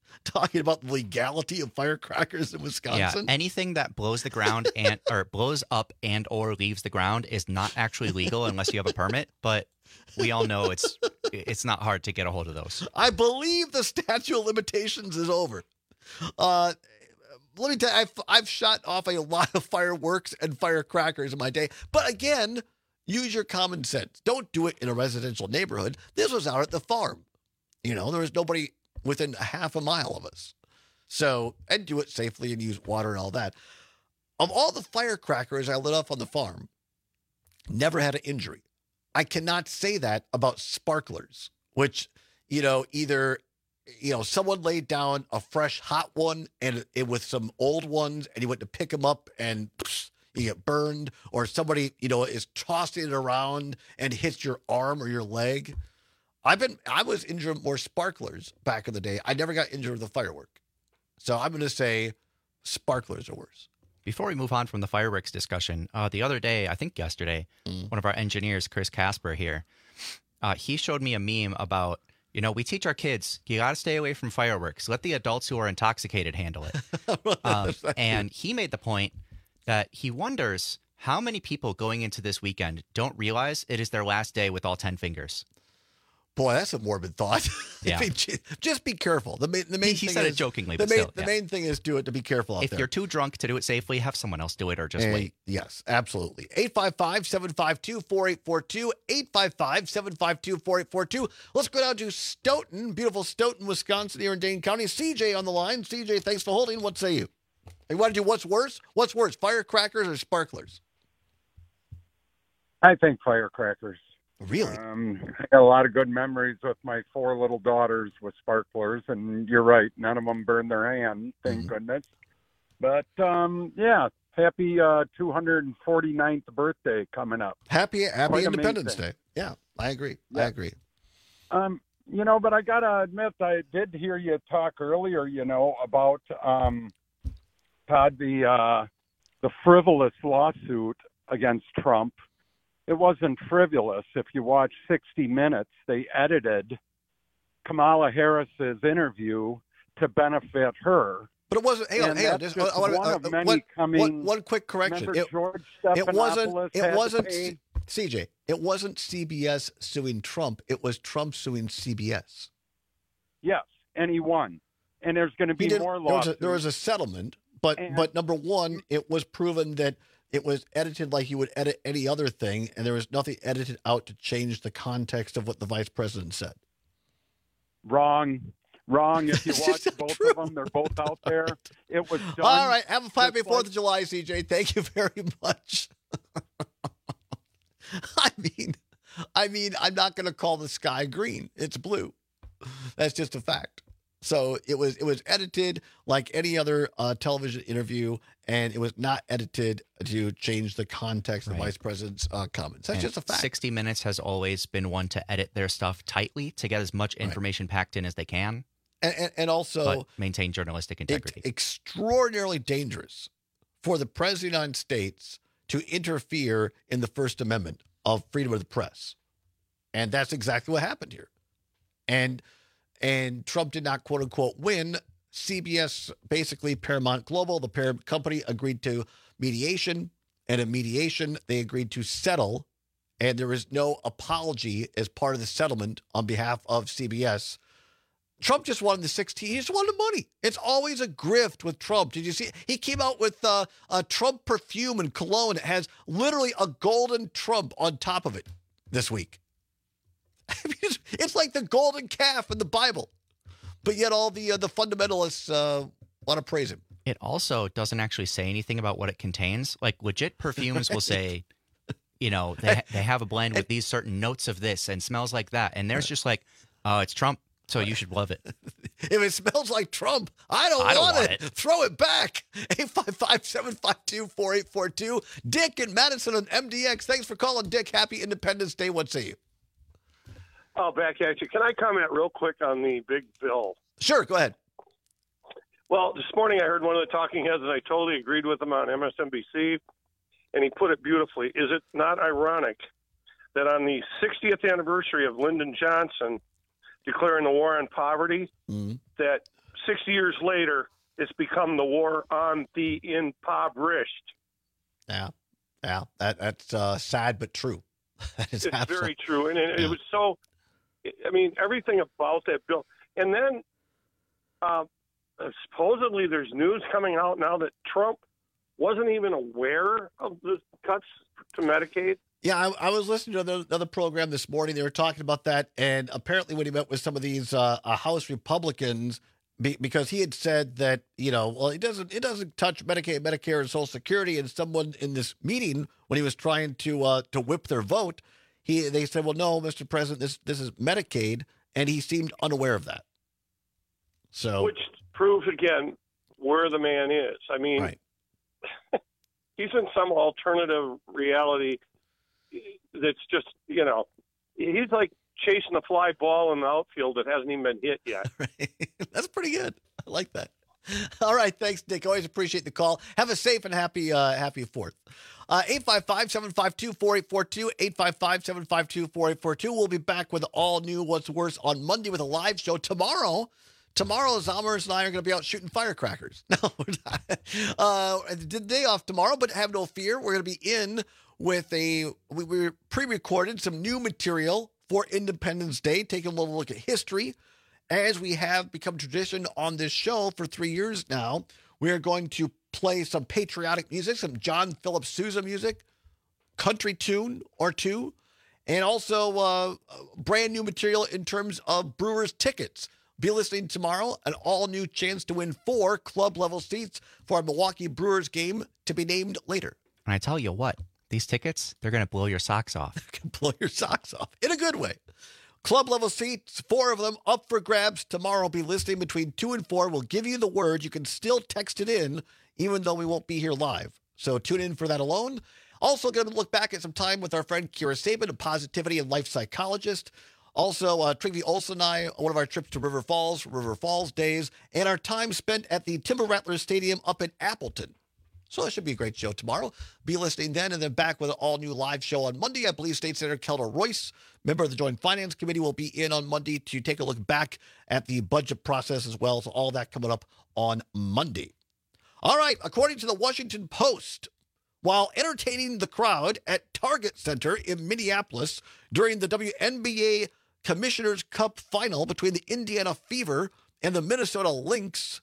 talking about the legality of firecrackers in Yeah, Wisconsin. anything that blows the ground and or blows up and or leaves the ground is not actually legal unless you have a permit. But we all know it's it's not hard to get a hold of those. I believe the statute of limitations is over. Uh, let me tell you, I've, I've shot off a lot of fireworks and firecrackers in my day. But again, use your common sense. Don't do it in a residential neighborhood. This was out at the farm. You know, there was nobody within a half a mile of us. So, and do it safely and use water and all that. Of all the firecrackers I lit off on the farm, never had an injury. I cannot say that about sparklers, which, you know, either, you know, someone laid down a fresh hot one and it with some old ones and you went to pick them up and psh, you get burned, or somebody, you know, is tossing it around and hits your arm or your leg. I've been, I was injured with more sparklers back in the day. I never got injured with a firework. So I'm going to say sparklers are worse. Before we move on from the fireworks discussion, uh, the other day, I think yesterday, mm. one of our engineers, Chris Casper here, uh, he showed me a meme about, you know, we teach our kids, you got to stay away from fireworks. Let the adults who are intoxicated handle it. um, and he made the point that he wonders how many people going into this weekend don't realize it is their last day with all ten fingers. Boy, that's a morbid thought. Yeah. I mean, just be careful. The main, the main he thing said is, it jokingly, the but main, still, the yeah. main thing is do it to be careful out If there. you're too drunk to do it safely, have someone else do it or just And wait. Yes, absolutely. eight five five, seven five two, four eight four two, eight five five, seven five two, four eight four two. Let's go down to Stoughton, beautiful Stoughton, Wisconsin, here in Dane County. C J on the line. C J, thanks for holding. What say you? You want to do what's worse? What's worse, firecrackers or sparklers? I think firecrackers. Really? Um, I got a lot of good memories with my four little daughters with sparklers, and you're right, none of them burned their hand, thank mm-hmm. goodness. But, um, yeah, happy uh, two hundred forty-ninth birthday coming up. Happy Happy Quite Independence amazing. Day. Yeah, I agree. Yeah. I agree. Um, you know, but I got to admit, I did hear you talk earlier, you know, about, um, Todd, the, uh, the frivolous lawsuit against Trump. It wasn't frivolous. If you watch sixty minutes, they edited Kamala Harris's interview to benefit her. But it wasn't. Hang on, And hang on. that's Just, just uh, uh, one uh, of many one, coming- one, one quick correction. Remember It, George it wasn't. Stephanopoulos It had to wasn't. pay- C J. It wasn't C B S suing Trump. It was Trump suing C B S. Yes, and he won. And there's going to He be did- more there was, a, lawsuits. there was a settlement, but And- but number one, it was proven that it was edited like you would edit any other thing, and there was nothing edited out to change the context of what the vice president said. Wrong. Wrong. If you It's watch just both true. of them, they're both out there. It was done. All right, have a happy just Fourth like- of July, C J. Thank you very much. I mean, I mean, I'm not going to call the sky green. It's blue. That's just a fact. So it was it was edited like any other uh, television interview, and it was not edited to change the context of the Right. vice president's uh, comments. That's And just a fact. sixty minutes has always been one to edit their stuff tightly to get as much information packed in as they can, And, and, and also but maintain journalistic it's integrity. extraordinarily dangerous for the president of the United States to interfere in the First Amendment of freedom of the press. And that's exactly what happened here. And and Trump did not, quote unquote, win. C B S, basically Paramount Global, the parent company, agreed to mediation. And in mediation, they agreed to settle. And there was no apology as part of the settlement on behalf of C B S. Trump just wanted the sixteen. He just wanted the money. It's always a grift with Trump. Did you see? He came out with uh, a Trump perfume and cologne. It has literally a golden Trump on top of it this week. I mean, it's, it's like the golden calf in the Bible, but yet all the uh, the fundamentalists uh, want to praise him. It also doesn't actually say anything about what it contains. Like legit perfumes will say, you know, they they have a blend with these certain notes of this and smells like that, and there's just like, oh, it's Trump, so you should love it. If it smells like Trump, I don't, I don't want, want it. it. Throw it back. eight five five, seven five two, four eight four two. Dick in Madison on M D X. Thanks for calling, Dick. Happy Independence Day. What say you? Oh, back at you. Can I comment real quick on the big bill? Sure, go ahead. Well, this morning I heard one of the talking heads, and I totally agreed with him on M S N B C, and he put it beautifully. Is it not ironic that on the sixtieth anniversary of Lyndon Johnson declaring the war on poverty, mm-hmm. that sixty years later, it's become the war on the impoverished. Yeah, yeah, that that's uh, sad but true. That is it's absolutely very true, and it, yeah. it was so. I mean, everything about that bill, and then uh, supposedly there's news coming out now that Trump wasn't even aware of the cuts to Medicaid. Yeah, I, I was listening to another, another program this morning. They were talking about that, and apparently when he met with some of these uh, uh, House Republicans, be, because he had said that, you know, well, it doesn't it doesn't touch Medicaid, Medicare, and Social Security. And someone in this meeting, when he was trying to uh, to whip their vote, he they said, well, no, Mister President, this this is Medicaid, and he seemed unaware of that. So, which proves again where the man is. I mean, right. He's in some alternative reality that's just, you know, he's like chasing a fly ball in the outfield that hasn't even been hit yet. That's pretty good. I like that. All right. Thanks, Nick. Always appreciate the call. Have a safe and happy uh, happy fourth. Uh, eight five five, seven five two, four eight four two, eight five five, seven five two, four eight four two. We'll be back with all new What's Worse on Monday with a live show. Tomorrow, tomorrow, Zalmers and I are going to be out shooting firecrackers. No, we're not. Uh, the day off tomorrow, but have no fear. We're going to be in with a, we, we pre-recorded some new material for Independence Day, taking a little look at history. As we have become tradition on this show for three years now, we are going to play some patriotic music, some John Philip Sousa music, country tune or two, and also uh, brand new material in terms of Brewers tickets. Be listening tomorrow, an all-new chance to win four club-level seats for a Milwaukee Brewers game to be named later. And I tell you what, these tickets, they're going to blow your socks off. Blow your socks off in a good way. Club level seats, four of them up for grabs tomorrow. Be listening between two and four. We'll give you the word. You can still text it in, even though we won't be here live. So tune in for that alone. Also going to look back at some time with our friend Kira Sabin, a positivity and life psychologist. Also, uh, Trygve Olsen and I, one of our trips to River Falls, River Falls days, and our time spent at the Timber Rattlers Stadium up in Appleton. So that should be a great show tomorrow. Be listening then, and then back with an all-new live show on Monday. I believe State Senator Kelda Royce, member of the Joint Finance Committee, will be in on Monday to take a look back at the budget process as well. So all that coming up on Monday. All right, according to the Washington Post, while entertaining the crowd at Target Center in Minneapolis during the W N B A Commissioner's Cup final between the Indiana Fever and the Minnesota Lynx,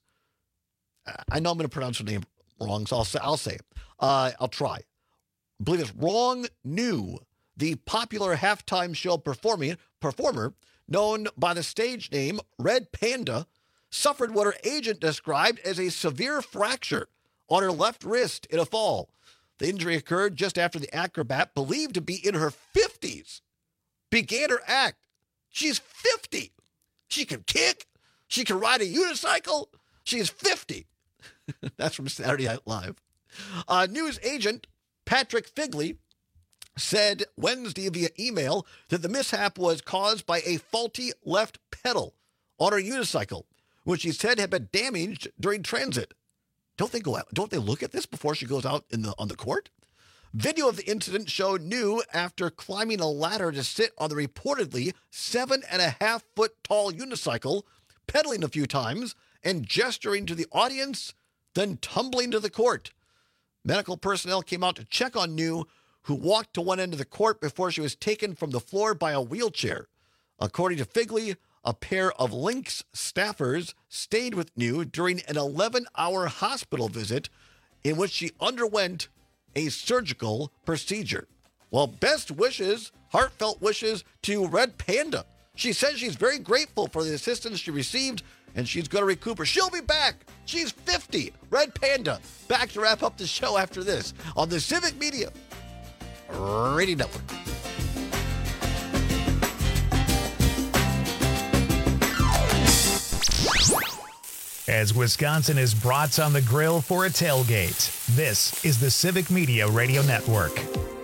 I know I'm going to pronounce her name wrong, so I'll say, I'll say it. Uh, I'll try. I believe it's Wrong New, the popular halftime show performing, performer known by the stage name Red Panda, suffered what her agent described as a severe fracture on her left wrist in a fall. The injury occurred just after the acrobat, believed to be in her fifties, began her act. She's fifty. She can kick. She can ride a unicycle. She's fifty. That's from Saturday Night Live. Uh, news agent Patrick Figley said Wednesday via email that the mishap was caused by a faulty left pedal on her unicycle, which he said had been damaged during transit. Don't they go out? Don't they look at this before she goes out in the on the court? Video of the incident showed New after climbing a ladder to sit on the reportedly seven and a half foot tall unicycle, pedaling a few times and gesturing to the audience, then tumbling to the court. Medical personnel came out to check on New, who walked to one end of the court before she was taken from the floor by a wheelchair. According to Figley, a pair of Lynx staffers stayed with New during an eleven-hour hospital visit in which she underwent a surgical procedure. Well, best wishes, heartfelt wishes to Red Panda. She says she's very grateful for the assistance she received, and she's going to recoup her. She'll be back. She's fifty. Red Panda. Back to wrap up the show after this on the Civic Media Radio Network. As Wisconsin is brats on the grill for a tailgate, this is the Civic Media Radio Network.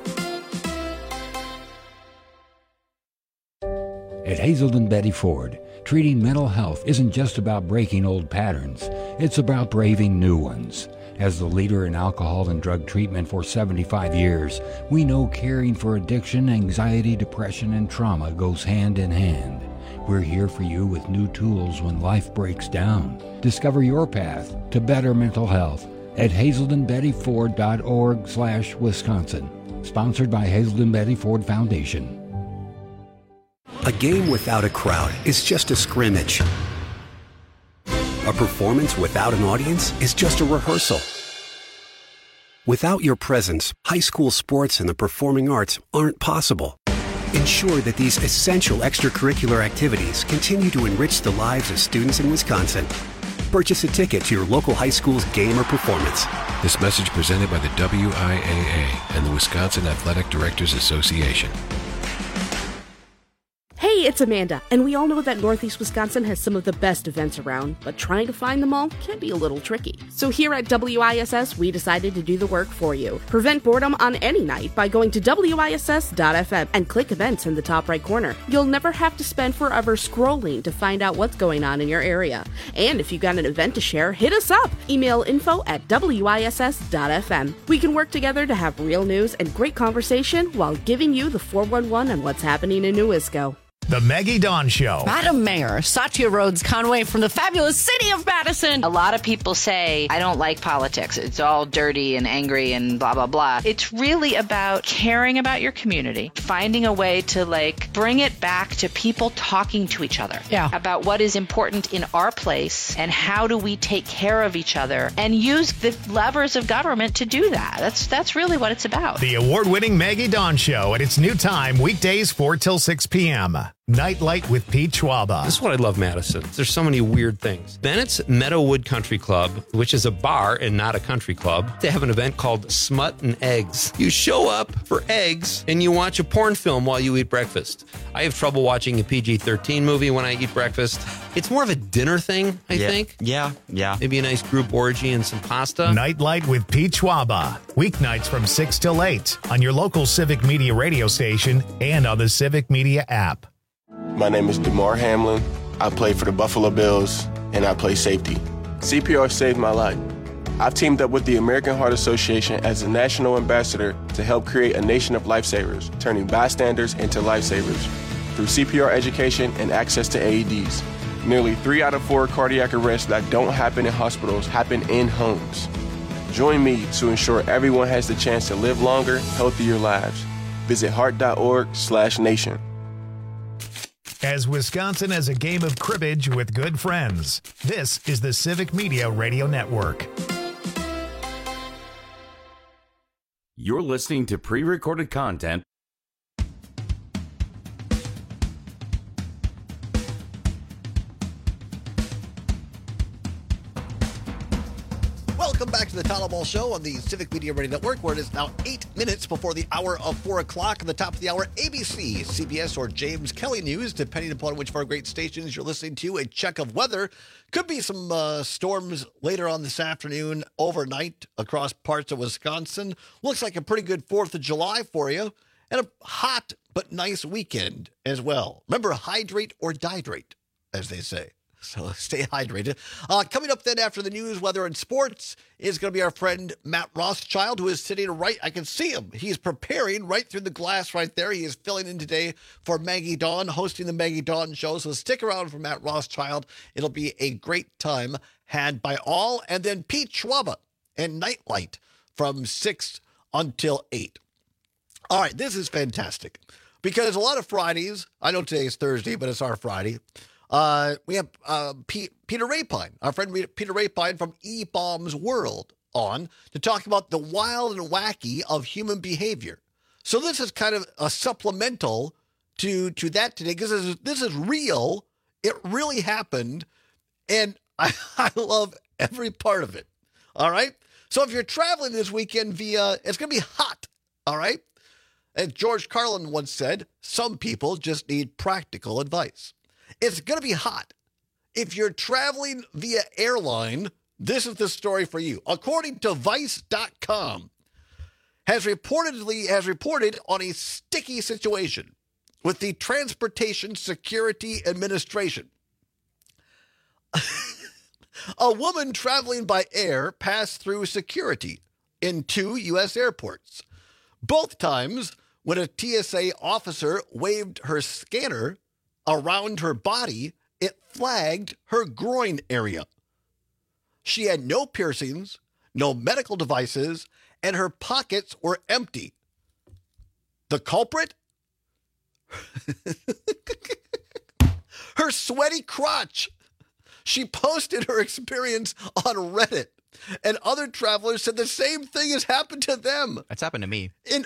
At Hazelden Betty Ford, treating mental health isn't just about breaking old patterns. It's about braving new ones. As the leader in alcohol and drug treatment for seventy-five years, we know caring for addiction, anxiety, depression, and trauma goes hand in hand. We're here for you with new tools when life breaks down. Discover your path to better mental health at hazelden betty ford dot org slash Wisconsin. Sponsored by Hazelden Betty Ford Foundation. A game without a crowd is just a scrimmage. A performance without an audience is just a rehearsal. Without your presence, high school sports and the performing arts aren't possible. Ensure that these essential extracurricular activities continue to enrich the lives of students in Wisconsin. Purchase a ticket to your local high school's game or performance. This message presented by the W I A A and the Wisconsin Athletic Directors Association. Hey, it's Amanda, and we all know that Northeast Wisconsin has some of the best events around, but trying to find them all can be a little tricky. So here at W I S S, we decided to do the work for you. Prevent boredom on any night by going to W I S S dot F M and click events in the top right corner. You'll never have to spend forever scrolling to find out what's going on in your area. And if you've got an event to share, hit us up. Email info at W I S S dot F M. We can work together to have real news and great conversation while giving you the four one one on what's happening in New Wisco. The Maggie Dawn Show. Madam Mayor, Satya Rhodes Conway from the fabulous city of Madison. A lot of people say, I don't like politics. It's all dirty and angry and blah, blah, blah. It's really about caring about your community, finding a way to, like, bring it back to people talking to each other. Yeah. About what is important in our place and how do we take care of each other and use the levers of government to do that. That's, that's really what it's about. The award-winning Maggie Dawn Show at its new time, weekdays four till six p.m. Nightlight with Pete Schwaba. This is what I love, Madison. There's so many weird things. Bennett's Meadowood Country Club, which is a bar and not a country club, they have an event called Smut and Eggs. You show up for eggs and you watch a porn film while you eat breakfast. I have trouble watching a P G thirteen movie when I eat breakfast. It's more of a dinner thing, I yeah. think. Yeah, yeah. Maybe a nice group orgy and some pasta. Nightlight with Pete Schwaba. Weeknights from six till eight on your local Civic Media radio station and on the Civic Media app. My name is DeMar Hamlin. I play for the Buffalo Bills, and I play safety. C P R saved my life. I've teamed up with the American Heart Association as a national ambassador to help create a nation of lifesavers, turning bystanders into lifesavers through C P R education and access to A E Ds. Nearly three out of four cardiac arrests that don't happen in hospitals happen in homes. Join me to ensure everyone has the chance to live longer, healthier lives. Visit heart.org slash nation. As Wisconsin has a game of cribbage with good friends, this is the Civic Media Radio Network. You're listening to pre-recorded content. Welcome back to the Tyler Ball Show on the Civic Media Radio Network, where it is now eight minutes before the hour of four o'clock. At the top of the hour, A B C, C B S, or James Kelly News, depending upon which of our great stations you're listening to. A check of weather. Could be some uh, storms later on this afternoon, overnight across parts of Wisconsin. Looks like a pretty good fourth of July for you, and a hot but nice weekend as well. Remember, hydrate or dihydrate, as they say. So stay hydrated. Uh, coming up then after the news, weather, and sports is going to be our friend Matt Rothschild, who is sitting right. I can see him. He's preparing right through the glass right there. He is filling in today for Maggie Dawn, hosting the Maggie Dawn Show. So stick around for Matt Rothschild. It'll be a great time had by all. And then Pete Schwaba and Nightlight from six until eight. All right, this is fantastic because a lot of Fridays, I know today is Thursday, but it's our Friday. Uh, we have uh, P- Peter Rapine, our friend Peter Rapine from E-Bombs World, on to talk about the wild and wacky of human behavior. So this is kind of a supplemental to to that today, because this is, this is real. It really happened, and I, I love every part of it. All right? So if you're traveling this weekend via, it's going to be hot, all right? As George Carlin once said, some people just need practical advice. It's going to be hot. If you're traveling via airline, this is the story for you. According to Vice dot com, has reportedly has reported on a sticky situation with the Transportation Security Administration. A woman traveling by air passed through security in two U S airports. Both times when a T S A officer waved her scanner around her body, it flagged her groin area. She had no piercings, no medical devices, and her pockets were empty. The culprit? Her sweaty crotch. She posted her experience on Reddit, and other travelers said the same thing has happened to them. That's happened to me. In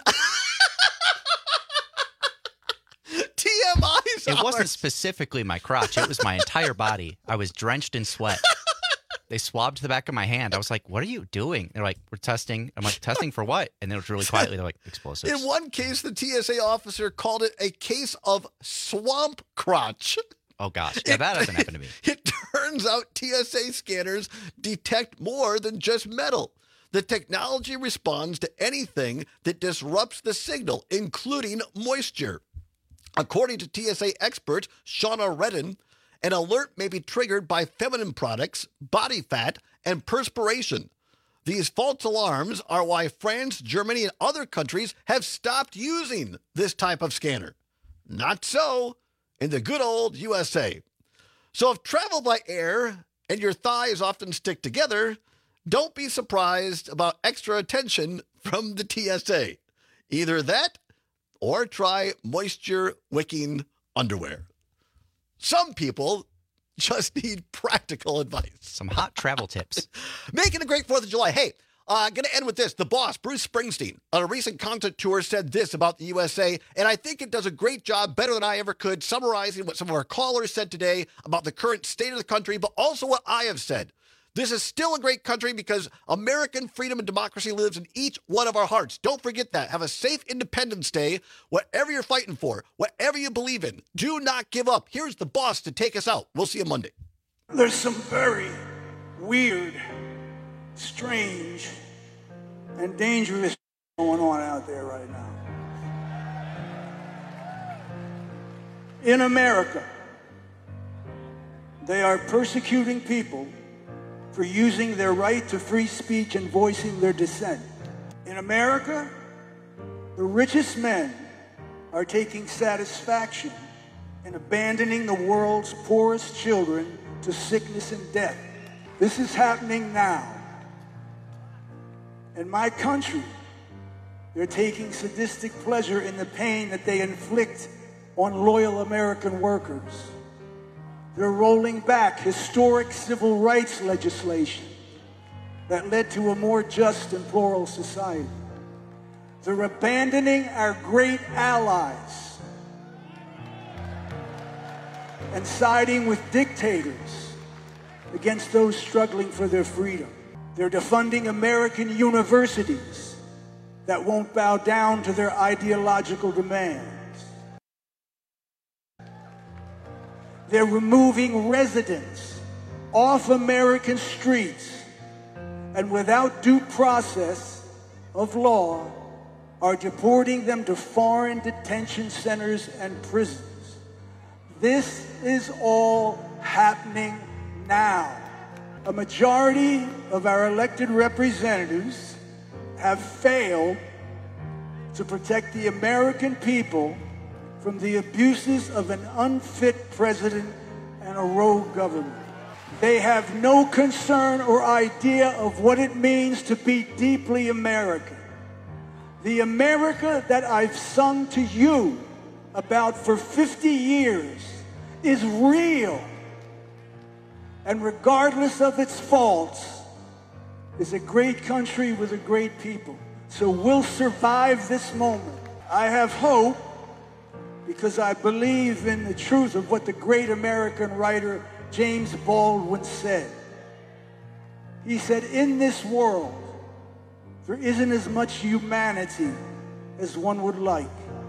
T M Is It wasn't are- specifically my crotch. It was my entire body. I was drenched in sweat. They swabbed the back of my hand. I was like, what are you doing? They're like, we're testing. I'm like, testing for what? And they were really quietly, they're like, explosives. In one case, the T S A officer called it a case of swamp crotch. Oh, gosh. Yeah, that hasn't happened to me. It turns out T S A scanners detect more than just metal. The technology responds to anything that disrupts the signal, including moisture. According to T S A expert Shauna Redden, an alert may be triggered by feminine products, body fat, and perspiration. These false alarms are why France, Germany, and other countries have stopped using this type of scanner. Not so in the good old U S A. So if travel by air and your thighs often stick together, don't be surprised about extra attention from the T S A. Either that or try moisture-wicking underwear. Some people just need practical advice. Some hot travel tips. Making a great fourth of July. Hey, I'm uh, going to end with this. The boss, Bruce Springsteen, on a recent concert tour said this about the U S A, and I think it does a great job, better than I ever could, summarizing what some of our callers said today about the current state of the country, but also what I have said. This is still a great country because American freedom and democracy lives in each one of our hearts. Don't forget that. Have a safe Independence Day, whatever you're fighting for, whatever you believe in. Do not give up. Here's the boss to take us out. We'll see you Monday. There's some very weird, strange, and dangerous going on out there right now. In America, they are persecuting people for using their right to free speech and voicing their dissent. In America, the richest men are taking satisfaction in abandoning the world's poorest children to sickness and death. This is happening now. In my country, they're taking sadistic pleasure in the pain that they inflict on loyal American workers. They're rolling back historic civil rights legislation that led to a more just and plural society. They're abandoning our great allies and siding with dictators against those struggling for their freedom. They're defunding American universities that won't bow down to their ideological demands. They're removing residents off American streets and without due process of law are deporting them to foreign detention centers and prisons. This is all happening now. A majority of our elected representatives have failed to protect the American people from the abuses of an unfit president and a rogue government. They have no concern or idea of what it means to be deeply American. The America that I've sung to you about for fifty years is real. And regardless of its faults, is a great country with a great people. So we'll survive this moment. I have hope because I believe in the truth of what the great American writer James Baldwin said. He said, in this world, there isn't as much humanity as one would like,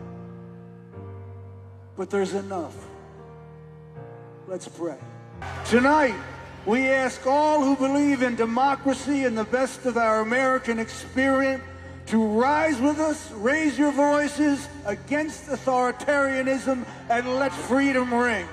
but there's enough. Let's pray. Tonight, we ask all who believe in democracy and the best of our American experience to rise with us, raise your voices against authoritarianism, and let freedom ring.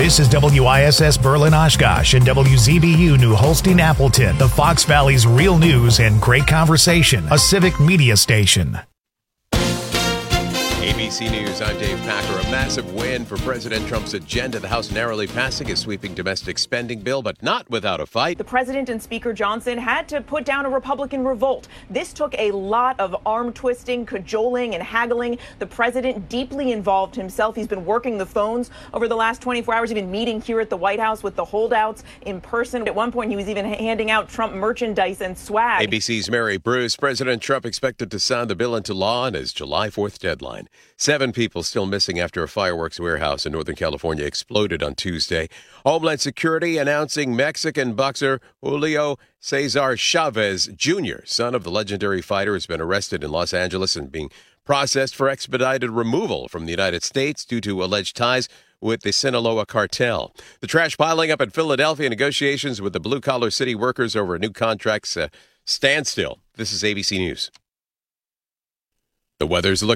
This is W I S S Berlin Oshkosh and W Z B U New Holstein Appleton, the Fox Valley's real news and great conversation, a civic media station. A B C News, I'm Dave Packer. A massive win for President Trump's agenda. The House narrowly passing a sweeping domestic spending bill, but not without a fight. The president and Speaker Johnson had to put down a Republican revolt. This took a lot of arm twisting, cajoling, and haggling. The president deeply involved himself. He's been working the phones over the last twenty-four hours. He's been meeting here at the White House with the holdouts in person. At one point, he was even handing out Trump merchandise and swag. A B C's Mary Bruce. President Trump expected to sign the bill into law on his July fourth deadline. Seven people still missing after a fireworks warehouse in Northern California exploded on Tuesday. Homeland Security announcing Mexican boxer Julio Cesar Chavez Junior, son of the legendary fighter, has been arrested in Los Angeles and being processed for expedited removal from the United States due to alleged ties with the Sinaloa cartel. The trash piling up in Philadelphia, negotiations with the blue-collar city workers over new contracts uh, standstill. This is A B C News. The weather's looking